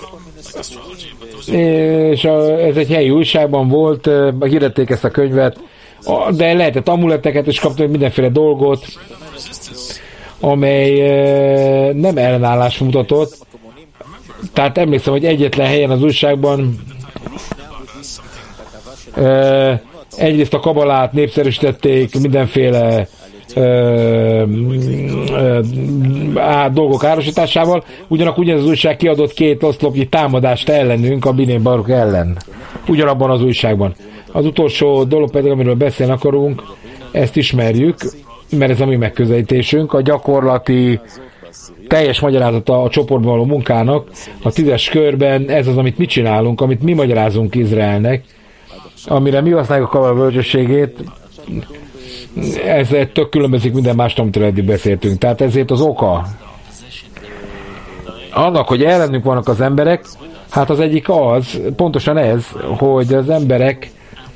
ez egy helyi újságban volt, hirdették ezt a könyvet, de lehetett amuletteket, és kaptam mindenféle dolgot, amely nem ellenállás mutatott. Tehát emlékszem, hogy egyetlen helyen az újságban egyrészt a kabalát népszerűsítették mindenféle dolgok árosításával, ugyanakkor az újság kiadott 2 oszlopnyi támadást ellenünk a Binén Baruk ellen. Ugyanabban az újságban. Az utolsó dolog pedig, amiről beszélni akarunk, ezt ismerjük, mert ez a mi megközelítésünk, a gyakorlati teljes magyarázata a csoportban való munkának, a 10-es körben ez az, amit mi csinálunk, amit mi magyarázunk Izraelnek, amire mi használjuk a kabala bölcsességét, ez tök különbözik minden más, amitől eddig beszéltünk. Tehát ezért az oka annak, hogy ellenünk vannak az emberek, hát az egyik az, pontosan ez, hogy az emberek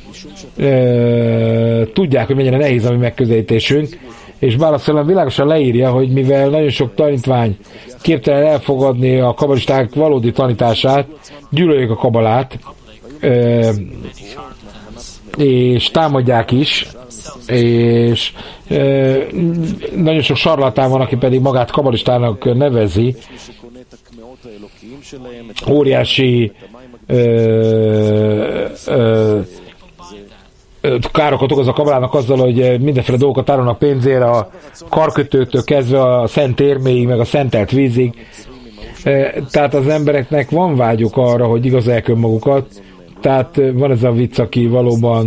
tudják, hogy mennyire nehéz a mi megközelítésünk, és Bálaszolán világosan leírja, hogy mivel nagyon sok tanítvány képtelen elfogadni a kabalisták valódi tanítását, gyűlöljük a kabalát, és támadják is, és nagyon sok sarlatán van, aki pedig magát kabalistának nevezi, óriási károkat okoz a kabalának azzal, hogy mindenféle dolgokat árulnak pénzért, a karkötőtől kezdve a szent érméig, meg a szentelt vízig. Tehát az embereknek van vágyuk arra, hogy igazolják önmagukat. Tehát van ez a vicc, aki valóban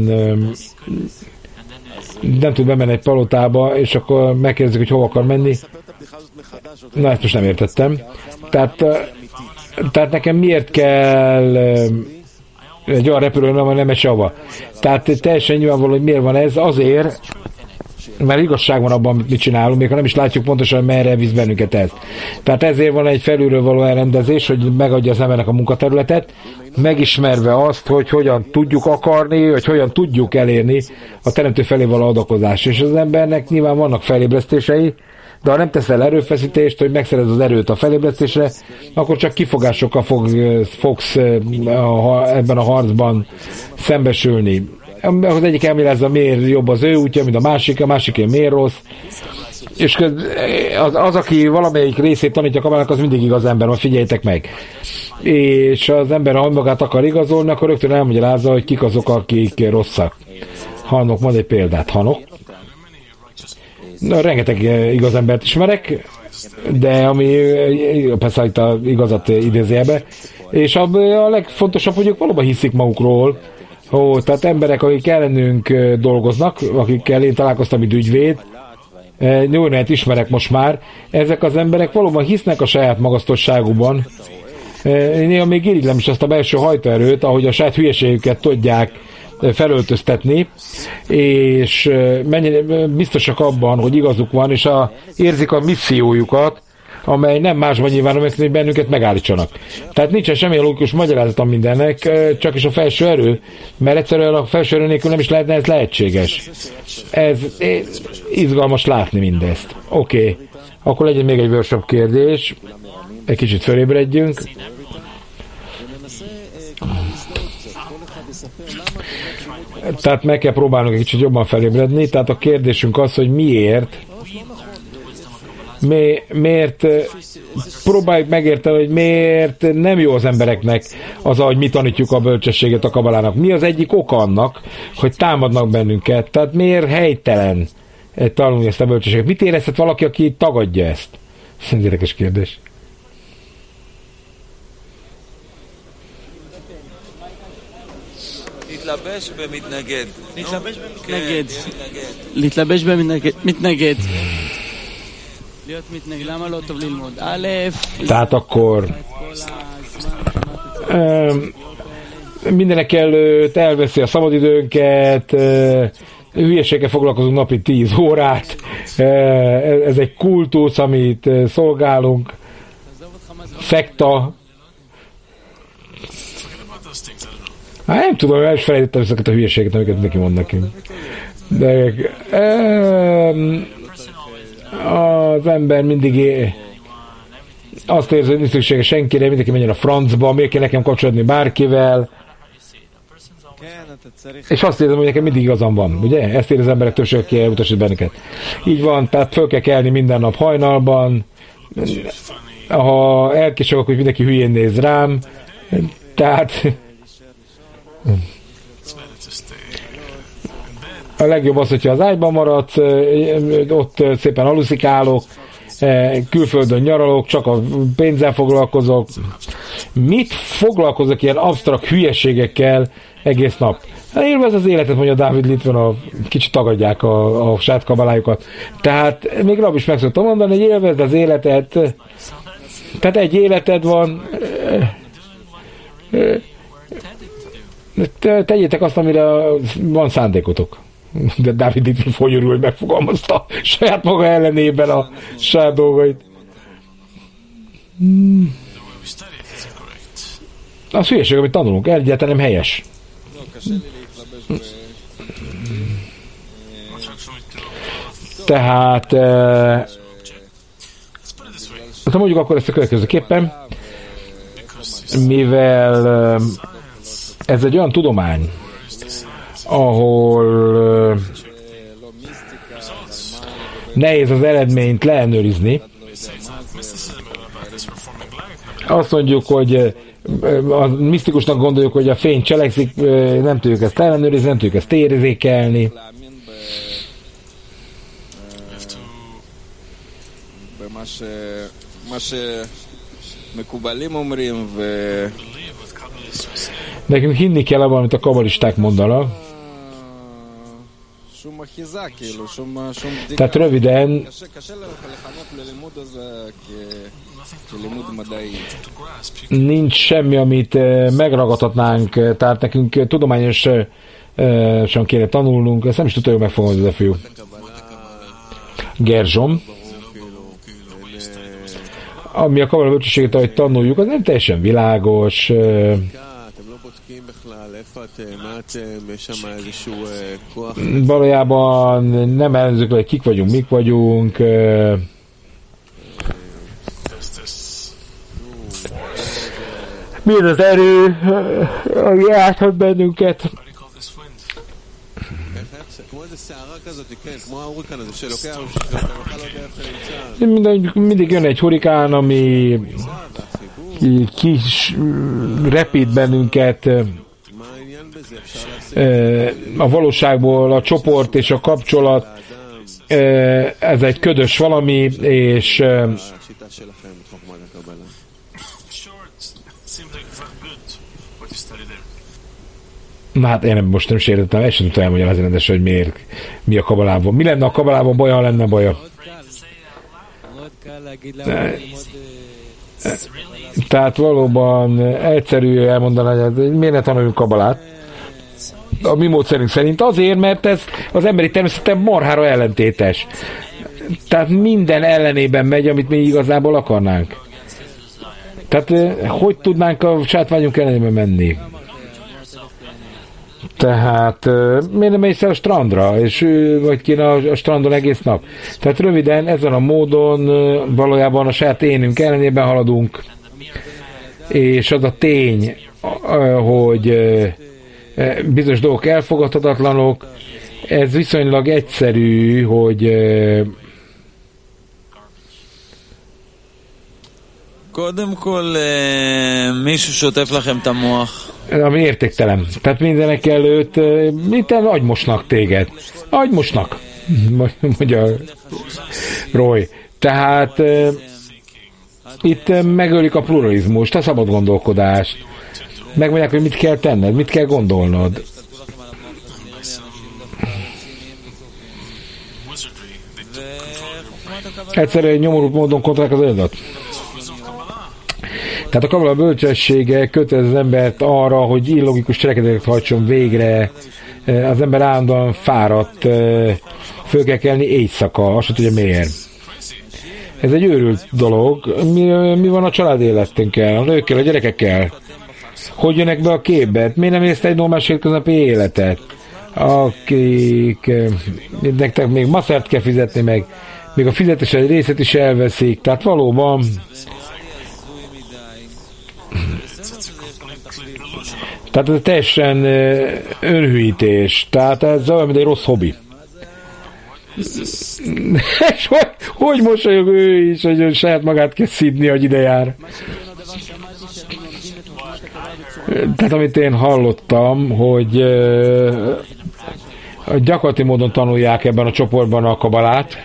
nem tud bemenni egy palotába, és akkor megkérdezik, hogy hova akar menni. Na, ezt most nem értettem. Tehát nekem miért kell egy olyan repülőn, nem megy sehova. Tehát teljesen nyilvánvaló, hogy miért van ez. Azért, mert igazság van abban, amit mi csinálunk, még ha nem is látjuk pontosan, merre visz bennünket ez. Tehát ezért van egy felülről való elrendezés, hogy megadja az embernek a munkaterületet, megismerve azt, hogy hogyan tudjuk akarni, hogy hogyan tudjuk elérni a teremtő felé való adakozást. És az embernek nyilván vannak felébresztései, de ha nem teszel erőfeszítést, hogy megszerez az erőt a felébresztésre, akkor csak kifogásokkal fogsz ebben a harcban szembesülni. az egyik elmélezze, miért jobb az ő útja, mint a másiké miért rossz. És az, aki valamelyik részét tanítja a kabalának, az mindig igaz ember, majd figyeljétek meg. És az ember, ha magát akar igazolni, akkor rögtön elmagyarázza, hogy kik azok, akik rosszak. Hanok, mond egy példát. Hanok. Na, rengeteg igaz embert ismerek, de ami persze itt a igazat idézőjelbe, és a legfontosabb, hogy ők valóban hiszik magukról, tehát emberek, akik ellenünk dolgoznak, akikkel én találkoztam, mint ügyvéd, jó lehet ismerek most már, ezek az emberek valóban hisznek a saját magasztosságukban. Néha még irigylem is azt a belső hajtóerőt, ahogy a saját hülyeségüket tudják felöltöztetni, és biztosak abban, hogy igazuk van, és érzik a missziójukat, amely nem másban nyilván, hogy bennünket megállítsanak. Tehát nincsen semmilyen logikus magyarázatom mindennek, csak is a felső erő, mert egyszerűen a felső erő nélkül nem is lehetne ez lehetséges. Ez izgalmas látni mindezt. Oké. Akkor legyen még egy workshop kérdés. Egy kicsit fölébredjünk. Tehát meg kell próbálnunk egy kicsit jobban felébredni. Tehát a kérdésünk az, hogy miért próbáljuk megérteni, hogy miért nem jó az embereknek az, ahogy mi tanítjuk a bölcsességet a kabalának. Mi az egyik oka annak, hogy támadnak bennünket? Tehát miért helytelen tanulni ezt a bölcsességet? Mit érezhet valaki, aki tagadja ezt? Ez érdekes kérdés. להתלבש במתנגד. להיות מתנגד. למה לא טוב ללמוד? א', tehát akkor mindenek előtt elveszi a szabadidőnket, hülyeséggel foglalkozunk napi 10 órát, ez egy kultusz, amit szolgálunk, szekta. Nem tudom, el is felejtettem ezeket a hülyeséget, amiket neki mond nekünk. De az ember mindig azt érzi, hogy nincs szüksége senkire, mindenki menjen a francba, miért kell nekem kapcsolódni bárkivel. És azt érzem, hogy nekem mindig igazam van, ugye? Ezt ér az emberek többsége, aki elutasít bennünket. Így van, tehát föl kell kelni minden nap hajnalban, ha elkések, akkor mindenki hülyén néz rám, tehát a legjobb az, hogyha az ágyban maradsz, ott szépen aluszikálok, külföldön nyaralok, csak a pénzzel foglalkozok. Mit foglalkozok ilyen absztrakt hülyeségekkel egész nap? Élvezd az életet, mondja David Litvin, kicsit tagadják a saját kabalájukat. Tehát még rab is meg szoktam mondani, hogy élvezd az életet. Tehát egy életed van. Tegyétek azt, amire van szándékotok. De David itt folyörül, hogy megfogalmazta saját maga ellenében a saját dolgait. Az hülyeség, amit tanulunk, egyáltalán nem helyes. Tehát mondjuk akkor ezt a következőképpen, mivel ez egy olyan tudomány, ahol nehéz az eredményt leellenőrizni. Azt mondjuk, hogy a misztikusnak gondoljuk, hogy a fény cselekszik, nem tudjuk ezt ellenőrizni, nem tudjuk ezt érzékelni. Nekünk hinni kell abban, amit a kabalisták mondanak. Tehát röviden nincs semmi, amit megragadhatnánk, tehát nekünk tudományosan kéne tanulnunk, ezt nem is tudta jól megfogalmazni a fiú. Gerzsom. Ami a kabala bölcsességet, ahogy tanuljuk, az nem teljesen világos. Valójában nem ellenzők, hogy kik vagyunk, mik vagyunk. Mi az erő, ami áthat bennünket? Mindig jön egy hurikán, ami kis repít bennünket a valóságból, a csoport és a kapcsolat, ez egy ködös valami, és na hát én most nem is értettem, ezt sem tudtam elmagyarázni rendesen, hogy miért, mi a kabalában. Mi lenne a kabalában baja, ha lenne baja? Tehát valóban egyszerű elmondani, hogy miért ne tanuljunk kabalát. A mi módszerünk szerint azért, mert ez az emberi természeten marhára ellentétes. Tehát minden ellenében megy, amit mi igazából akarnánk. Tehát hogy tudnánk a saját vágyunk ellenében menni? Tehát miért nem mész el a strandra, és vagy kéne a strandon egész nap? Tehát röviden, ezen a módon valójában a saját énünk ellenében haladunk, és az a tény, hogy bizonyos dolgok elfogadhatatlanok, ez viszonylag egyszerű, hogy קודם כל, מישהו שוטף לכם את המוח. Ami értéktelen. Tehát mindenek előtt mit agymosnak téged? Agymosnak, mondja Roy. Tehát itt megölik a pluralizmust, a szabad gondolkodást. Megmondják, hogy mit kell tenned, mit kell gondolnod. Egyszerűen nyomorult módon kontrollálják az önödet. Tehát a kabala bölcsessége kötelez az embert arra, hogy illogikus cselekedeteket hajtson végre. Az ember állandóan fáradt, föl kell kelni éjszaka, azt tudja miért. Ez egy őrült dolog. Mi van a család életünkkel, a nőkkel, a gyerekekkel? Hogy jönnek be a képbe? Miért nem észte egy normális hétköznapi életet? Nektek még masszert kell fizetni meg, még a fizetés egy részét is elveszik. Tehát valóban tehát ez teljesen önhűítés. Tehát ez olyan, mint egy rossz hobbi. És hogy mosolyog ő is, hogy saját magát kell szidni, hogy ide jár. Tehát amit én hallottam, hogy gyakorlati módon tanulják ebben a csoportban a kabalát.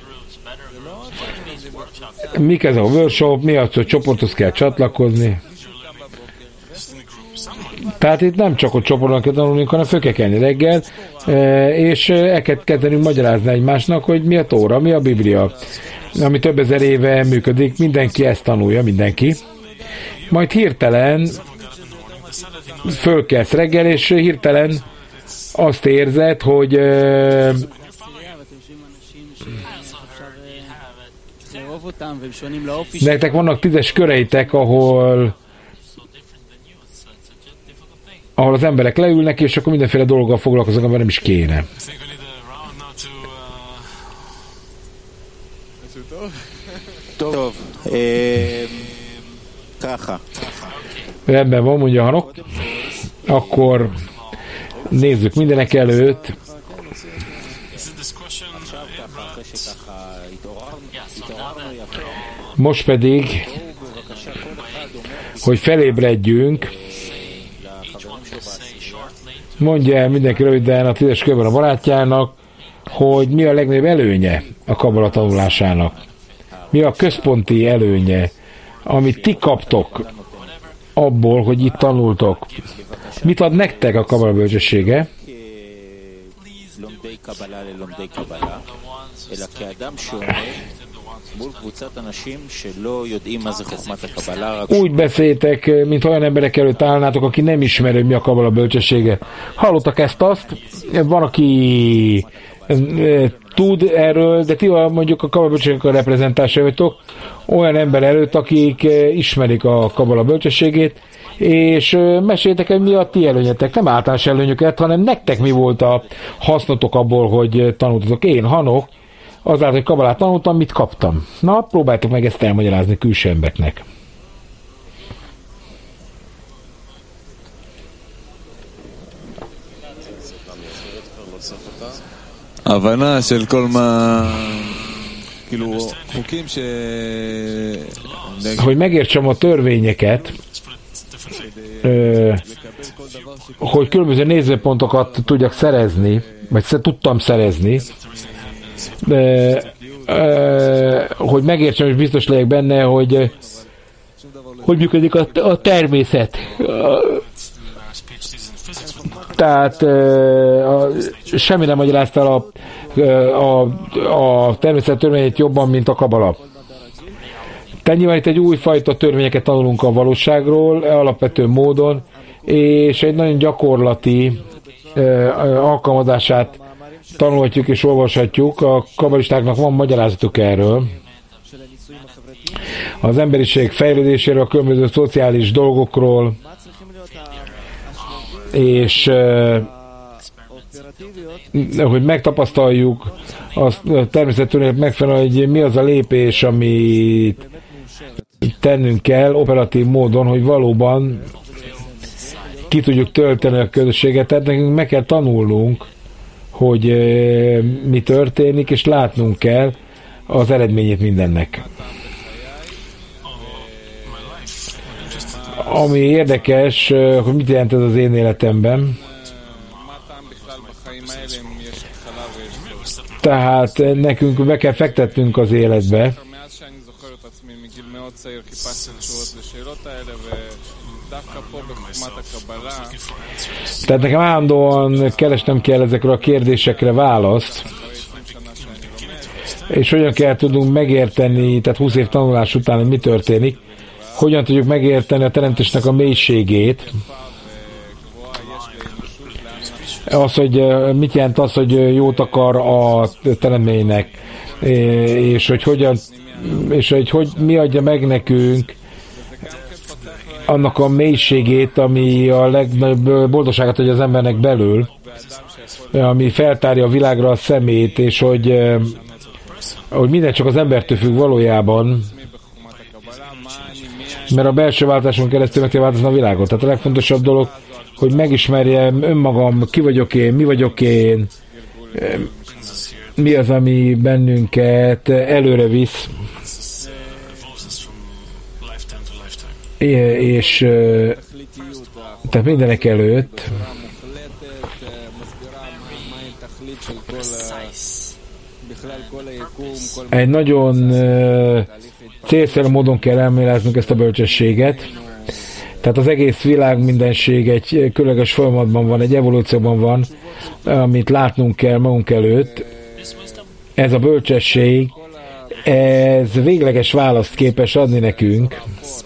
Mik ez a workshop, mi az, hogy csoporthoz kell csatlakozni. Tehát itt nem csak a csoportban kell tanulnunk, hanem föl kell kelni reggel, és el kell kezdenünk magyarázni egymásnak, hogy mi a Tóra, mi a Biblia, ami több ezer éve működik, mindenki ezt tanulja, mindenki. Majd hirtelen fölkelsz reggel, és hirtelen azt érzed, hogy nektek vannak 10-es köreitek, ahol az emberek leülnek, és akkor mindenféle dologgal foglalkoznak, amivel nem is kéne. Rendben van, mondja Hanok. Akkor nézzük mindenek előtt. Most pedig, hogy felébredjünk, mondja el mindenki röviden a 10-es körben a barátjának, hogy mi a legnagyobb előnye a kabala tanulásának. Mi a központi előnye, amit ti kaptok abból, hogy itt tanultok. Mit ad nektek a kabala bölcsessége? Úgy beszéltek, mint olyan emberek előtt állnátok, aki nem ismeri, mi a kabala bölcsessége. Hallottak ezt-azt? Van, aki tud erről, de ti mondjuk a kabala bölcsességek a reprezentásai vagytok, olyan ember előtt, akik ismerik a kabala bölcsességét, és meséltek, hogy mi a ti előnyetek, nem általános előnyöket, hanem nektek mi volt a hasznotok abból, hogy tanultatok. Én, Hanok, azáltal, hogy kabalát tanultam, mit kaptam. Na, próbáltuk meg ezt elmagyarázni külső embereknek. הבנה של כל מה כאילו חוקים ש hogy megértsem a törvényeket, hogy különböző nézőpontokat tudjak szerezni, vagy tudtam szerezni, hogy megértsem, és biztos legyek benne, hogy működik a természet. Tehát semmi nem magyarázta a természet törvényét jobban, mint a kabala. Tehát nyilván itt egy újfajta törvényeket tanulunk a valóságról, alapvető módon, és egy nagyon gyakorlati alkalmazását tanulhatjuk és olvashatjuk. A kabalistáknak van magyarázatuk erről. Az emberiség fejlődéséről, a különböző szociális dolgokról, és hogy megtapasztaljuk a természetűnek megfelelően, hogy mi az a lépés, amit tennünk kell operatív módon, hogy valóban ki tudjuk tölteni a közösséget. Tehát nekünk meg kell tanulnunk, hogy mi történik, és látnunk kell az eredményét mindennek. Ami érdekes, hogy mit jelent ez az én életemben. Tehát nekünk be kell fektetnünk az életbe. Tehát nekem állandóan keresnem kell ezekre a kérdésekre választ, és hogyan kell tudnunk megérteni, tehát 20 év tanulás után, hogy mi történik, hogyan tudjuk megérteni a teremtésnek a mélységét, az, hogy mit jelent az, hogy jót akar a teremtménynek, és hogy mi adja meg nekünk annak a mélységét, ami a legnagyobb boldogságot adja az embernek belül, ami feltárja a világra a szemét, és hogy minden csak az embertől függ valójában, mert a belső váltáson keresztül meg kell változni a világot. Tehát a legfontosabb dolog, hogy megismerjem önmagam, ki vagyok én, mi vagyok én, mi az, ami bennünket előre visz, és tehát mindenek előtt egy nagyon célszerű módon kell elméleznünk ezt a bölcsességet. Tehát az egész világ mindenség egy különleges folyamatban van, egy evolúcióban van, amit látnunk kell magunk előtt. Ez a bölcsesség, ez végleges választ képes adni nekünk.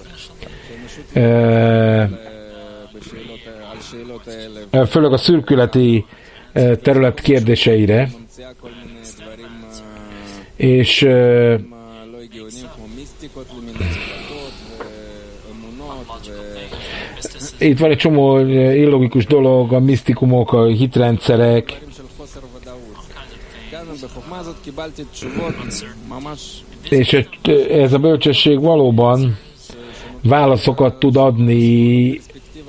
Főleg a szürkületi terület kérdéseire, és itt van egy csomó illogikus dolog, a misztikumok, a hitrendszerek, és ez a bölcsesség valóban válaszokat tud adni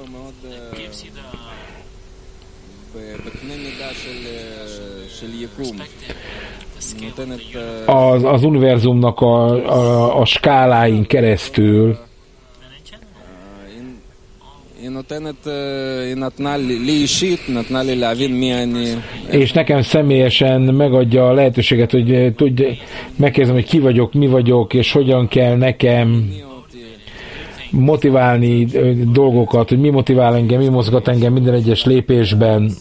az univerzumnak a skáláin keresztül. És nekem személyesen megadja a lehetőséget, hogy megkérdezem, hogy ki vagyok, mi vagyok, és hogyan kell nekem motiválni dolgokat, hogy mi motivál engem, mi mozgat engem minden egyes lépésben.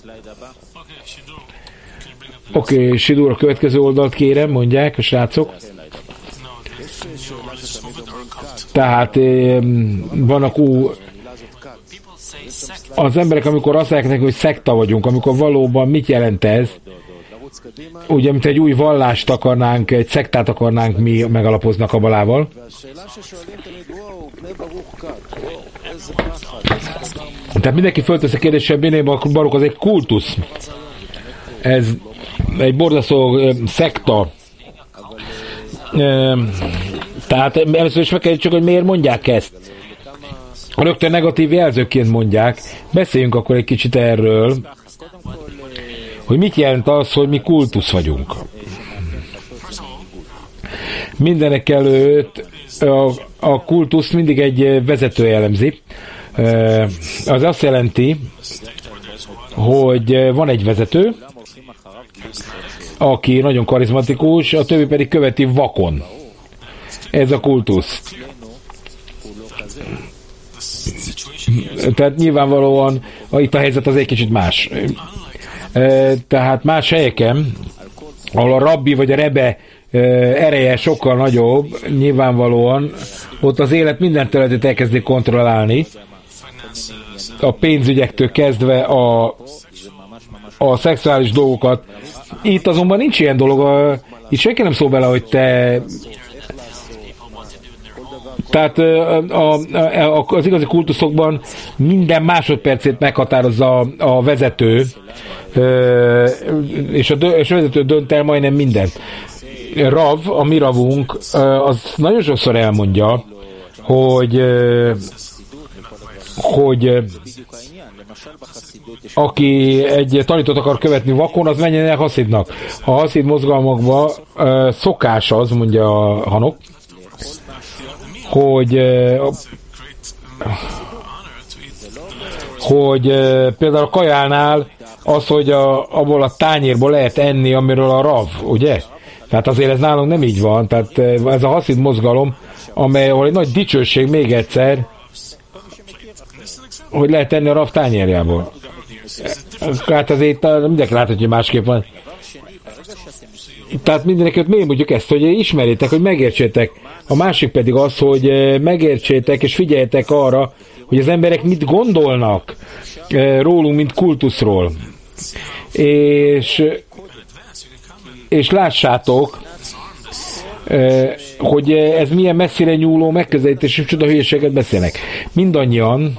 Oké, Sidur, a következő oldalt kérem, mondják a srácok. Tehát vannak az emberek, amikor azt mondják, hogy szekta vagyunk, amikor valóban mit jelent ez? Ugye, mint egy új vallást akarnánk, egy szektát akarnánk mi megalapozni a kabalával. Tehát mindenki föltesz a kérdéssel, Bénében a Baruk az egy kultusz. Ez egy borzasztó szekta. Tehát először is meg kell csak, hogy miért mondják ezt. Rögtön negatív jelzőként mondják. Beszéljünk akkor egy kicsit erről, hogy mit jelent az, hogy mi kultusz vagyunk. Mindenek előtt a kultuszt mindig egy vezető jellemzi. Az azt jelenti, hogy van egy vezető, aki nagyon karizmatikus, a többi pedig követi vakon. Ez a kultusz. Tehát nyilvánvalóan itt a helyzet az egy kicsit más. Tehát más helyeken, ahol a rabbi vagy a rebe ereje sokkal nagyobb, nyilvánvalóan ott az élet minden területet elkezdi kontrollálni, a pénzügyektől kezdve a szexuális dolgokat. Itt azonban nincs ilyen dolog, itt senki nem szól bele, hogy te... Tehát az igazi kultuszokban minden másodpercét meghatározza a vezető, és a vezető dönt el majdnem mindent. Rav, a mi ravunk, az nagyon sokszor elmondja, hogy aki egy tanítót akar követni vakon, az menjen el haszidnak. A haszid mozgalmakban szokás az, mondja a Hanok, hogy például a kajánál az, hogy abból a tányérból lehet enni, amiről a rav, ugye? Tehát azért ez nálunk nem így van. Tehát ez a haszid mozgalom, ahol egy nagy dicsőség még egyszer, hogy lehet tenni a rav tányérjából. Hát azért mindenki láthatja, hogy másképp van. Tehát mindenekült miért mondjuk ezt, hogy ismerjétek, hogy megértsétek. A másik pedig az, hogy megértsétek és figyeljetek arra, hogy az emberek mit gondolnak rólunk, mint kultuszról. És lássátok, hogy ez milyen messzire nyúló megközelítés, és csoda hülyeséget beszélnek. Mindannyian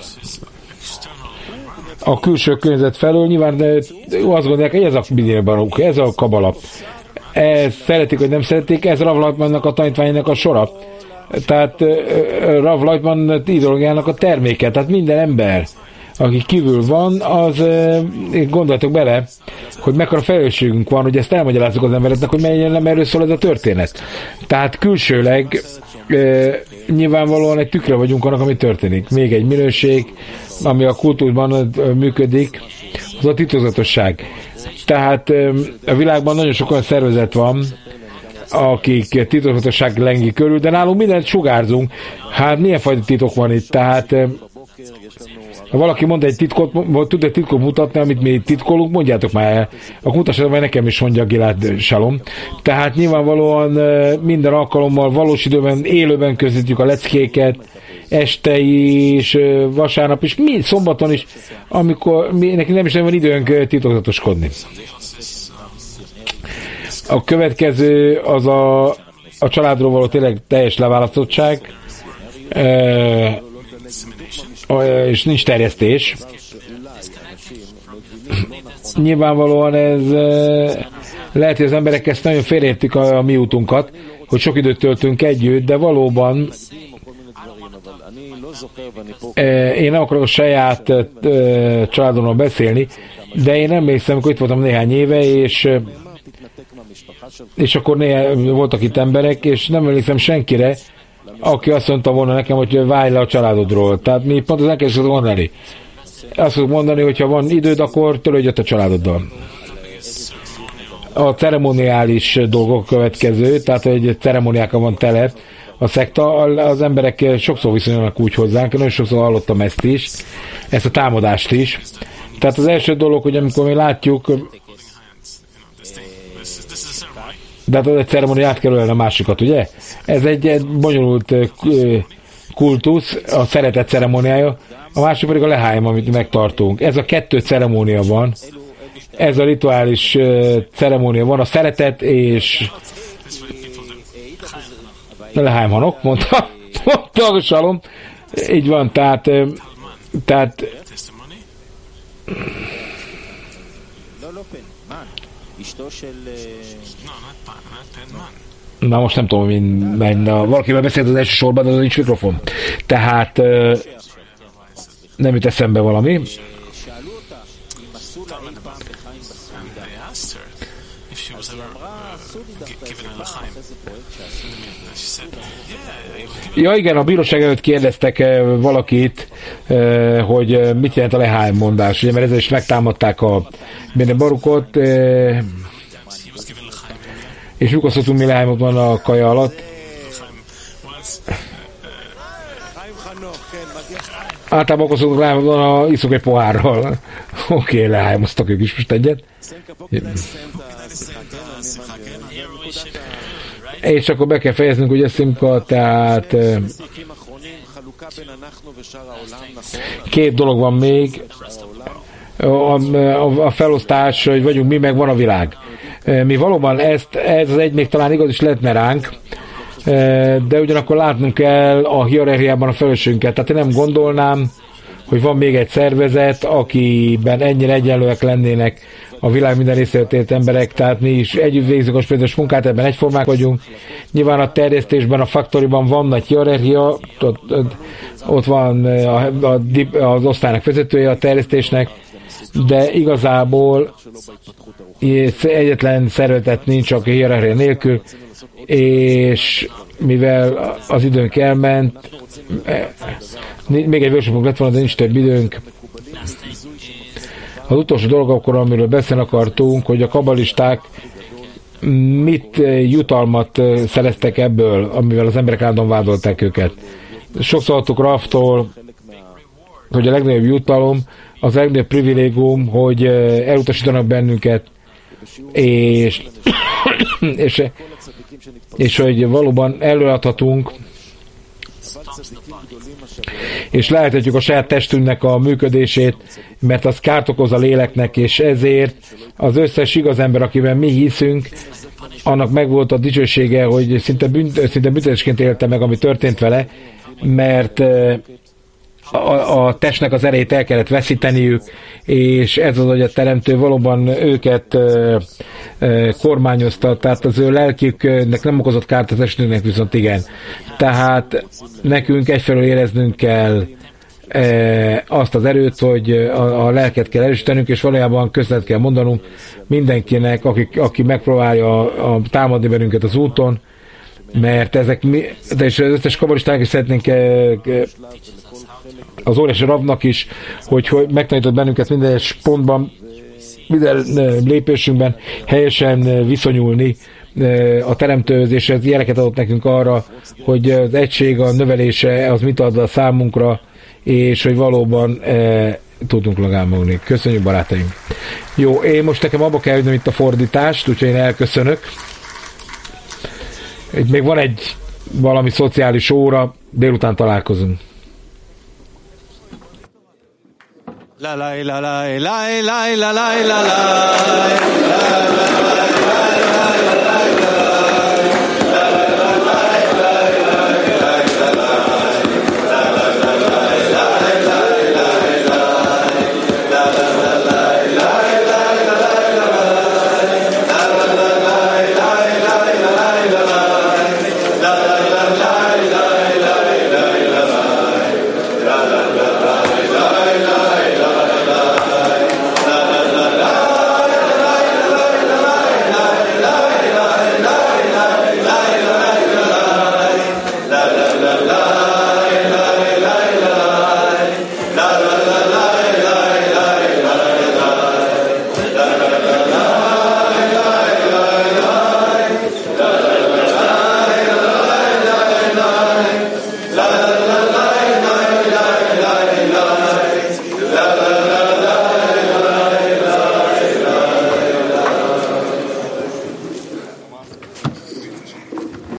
a külső környezet felől nyilván azt gondolják, hogy ez a binébarok, ez a kabala. Ezt szeretik, hogy nem szeretik, ez Rav Leitmannak a tanítványának a sora. Tehát Rav Leitman ideológiának a terméke. Tehát minden ember, aki kívül van, az gondoljatok bele, hogy mekkora felelősségünk van, hogy ezt elmagyarázzuk az embereknek, hogy nem erről szól ez a történet. Tehát külsőleg nyilvánvalóan egy tükre vagyunk annak, ami történik. Még egy minőség, ami a kultúrban működik, az a titokzatosság. Tehát a világban nagyon sok olyan szervezet van, akik titokzatosság lengi körül, de nálunk mindent sugárzunk. Hát milyen fajta titok van itt? Tehát ha valaki mond egy titkot, tud egy titkot mutatni, amit mi titkolunk, mondjátok már el. Akkor mutassatok meg nekem is, mondja Gilad Shalom. Tehát nyilvánvalóan minden alkalommal valós időben, élőben közvetítjük a leckéket, este is, vasárnap is, szombaton is, amikor nekünk nem is van időnk titokzatoskodni. A következő az a családról való tényleg teljes leválasztottság, és nincs terjesztés. Nyilvánvalóan ez lehet, hogy az emberek ezt nagyon félreértik a mi útunkat, hogy sok időt töltünk együtt, de valóban én nem akarok a saját családomról beszélni, de én emlékszem, hogy itt voltam néhány éve, és akkor voltak itt emberek, és nem emlékszem senkire, aki azt mondta volna nekem, hogy válj le a családodról. Tehát mi pont az elkezdtük mondani. Azt tudjuk mondani, hogy ha van időd, akkor törődj a családoddal. A ceremoniális dolgok következő, tehát hogy ceremoniákkal van tele a szekta, az emberek sokszor viszonyulnak úgy hozzánk, nagyon sokszor hallottam ezt is, ezt a támadást is. Tehát az első dolog, hogy amikor mi látjuk, de hát az egy ceremónia át kell ölni a másikat, ugye? Ez egy bonyolult kultusz, a szeretet ceremóniája, a másik pedig a leháim, amit megtartunk. Ez a kettő ceremónia van, ez a rituális ceremónia van, a szeretet és a leháim Hanok, mondta a Salom. Így van, tehát na most nem tudom, valakivel beszélt az első sorban, de az nincs mikrofon. Tehát nem jut eszembe valami. Ja igen, a bíróság előtt kérdeztek valakit, hogy mit jelent a Leháim mondás, ugye, mert ezzel is megtámadták a Bene Barukot, és mikor szoktunk mi Leháimot van a kaja alatt. Általában akkor szoktunk Leháimot van, iszok egy pohárral. Oké, Leháimoztak ők is most egyet. És akkor be kell fejeznünk ugye Szimka, tehát két dolog van még. A felosztás, hogy vagyunk mi, meg van a világ. Mi valóban ez az egy még talán igaz is lehetne ránk, de ugyanakkor látnunk kell a hierarchiában a felelősségünket. Tehát én nem gondolnám, hogy van még egy szervezet, akiben ennyire egyenlőek lennének a világ minden részéről tért emberek, tehát mi is együtt végzünk a spiritus munkát, ebben egyformák vagyunk. Nyilván a terjesztésben, a faktoriban van nagy hierarchia, ott van az osztálynak vezetője a terjesztésnek, de igazából egyetlen szervezet nincs, aki hierarchia nélkül, és mivel az időnk elment, még egy workshopunk lett volna, de nincs több időnk. Az utolsó dolog akkor, amiről beszélni akartunk, hogy a kabalisták mit jutalmat szereztek ebből, amivel az emberek állandóan vádolták őket. Sokszor hallottuk Raftól, hogy a legnagyobb jutalom, az legnagyobb privilégium, hogy elutasítanak bennünket, és hogy valóban előadhatunk, és lehetetjük a saját testünknek a működését, mert az kárt okoz a léleknek, és ezért az összes igaz ember, akiben mi hiszünk, annak megvolt a dicsősége, hogy szinte büntetésként élte meg, ami történt vele, mert a testnek az erejét el kellett veszíteniük, és ez az, hogy a teremtő valóban őket kormányozta, tehát az ő lelküknek nem okozott kárt, az testünknek viszont igen. Tehát nekünk egyfelől éreznünk kell azt az erőt, hogy a lelket kell erősítenünk, és valójában köszönet kell mondanunk mindenkinek, aki megpróbálja támadni bennünket az úton, mert ezek de és az összes kabalisták is szeretnénk az óriási rabnak is, hogy megtanított bennünket minden egyes pontban, minden lépésünkben helyesen viszonyulni a teremtőhöz, és ez jeleket adott nekünk arra, hogy az egység, a növelése, az mit ad a számunkra, és hogy valóban tudunk lagámolni. Köszönjük, barátaim! Jó, én most nekem abba kell hagynom itt a fordítást, úgyhogy én elköszönök. Itt még van egy valami szociális óra, délután találkozunk. La la la la la la la la la la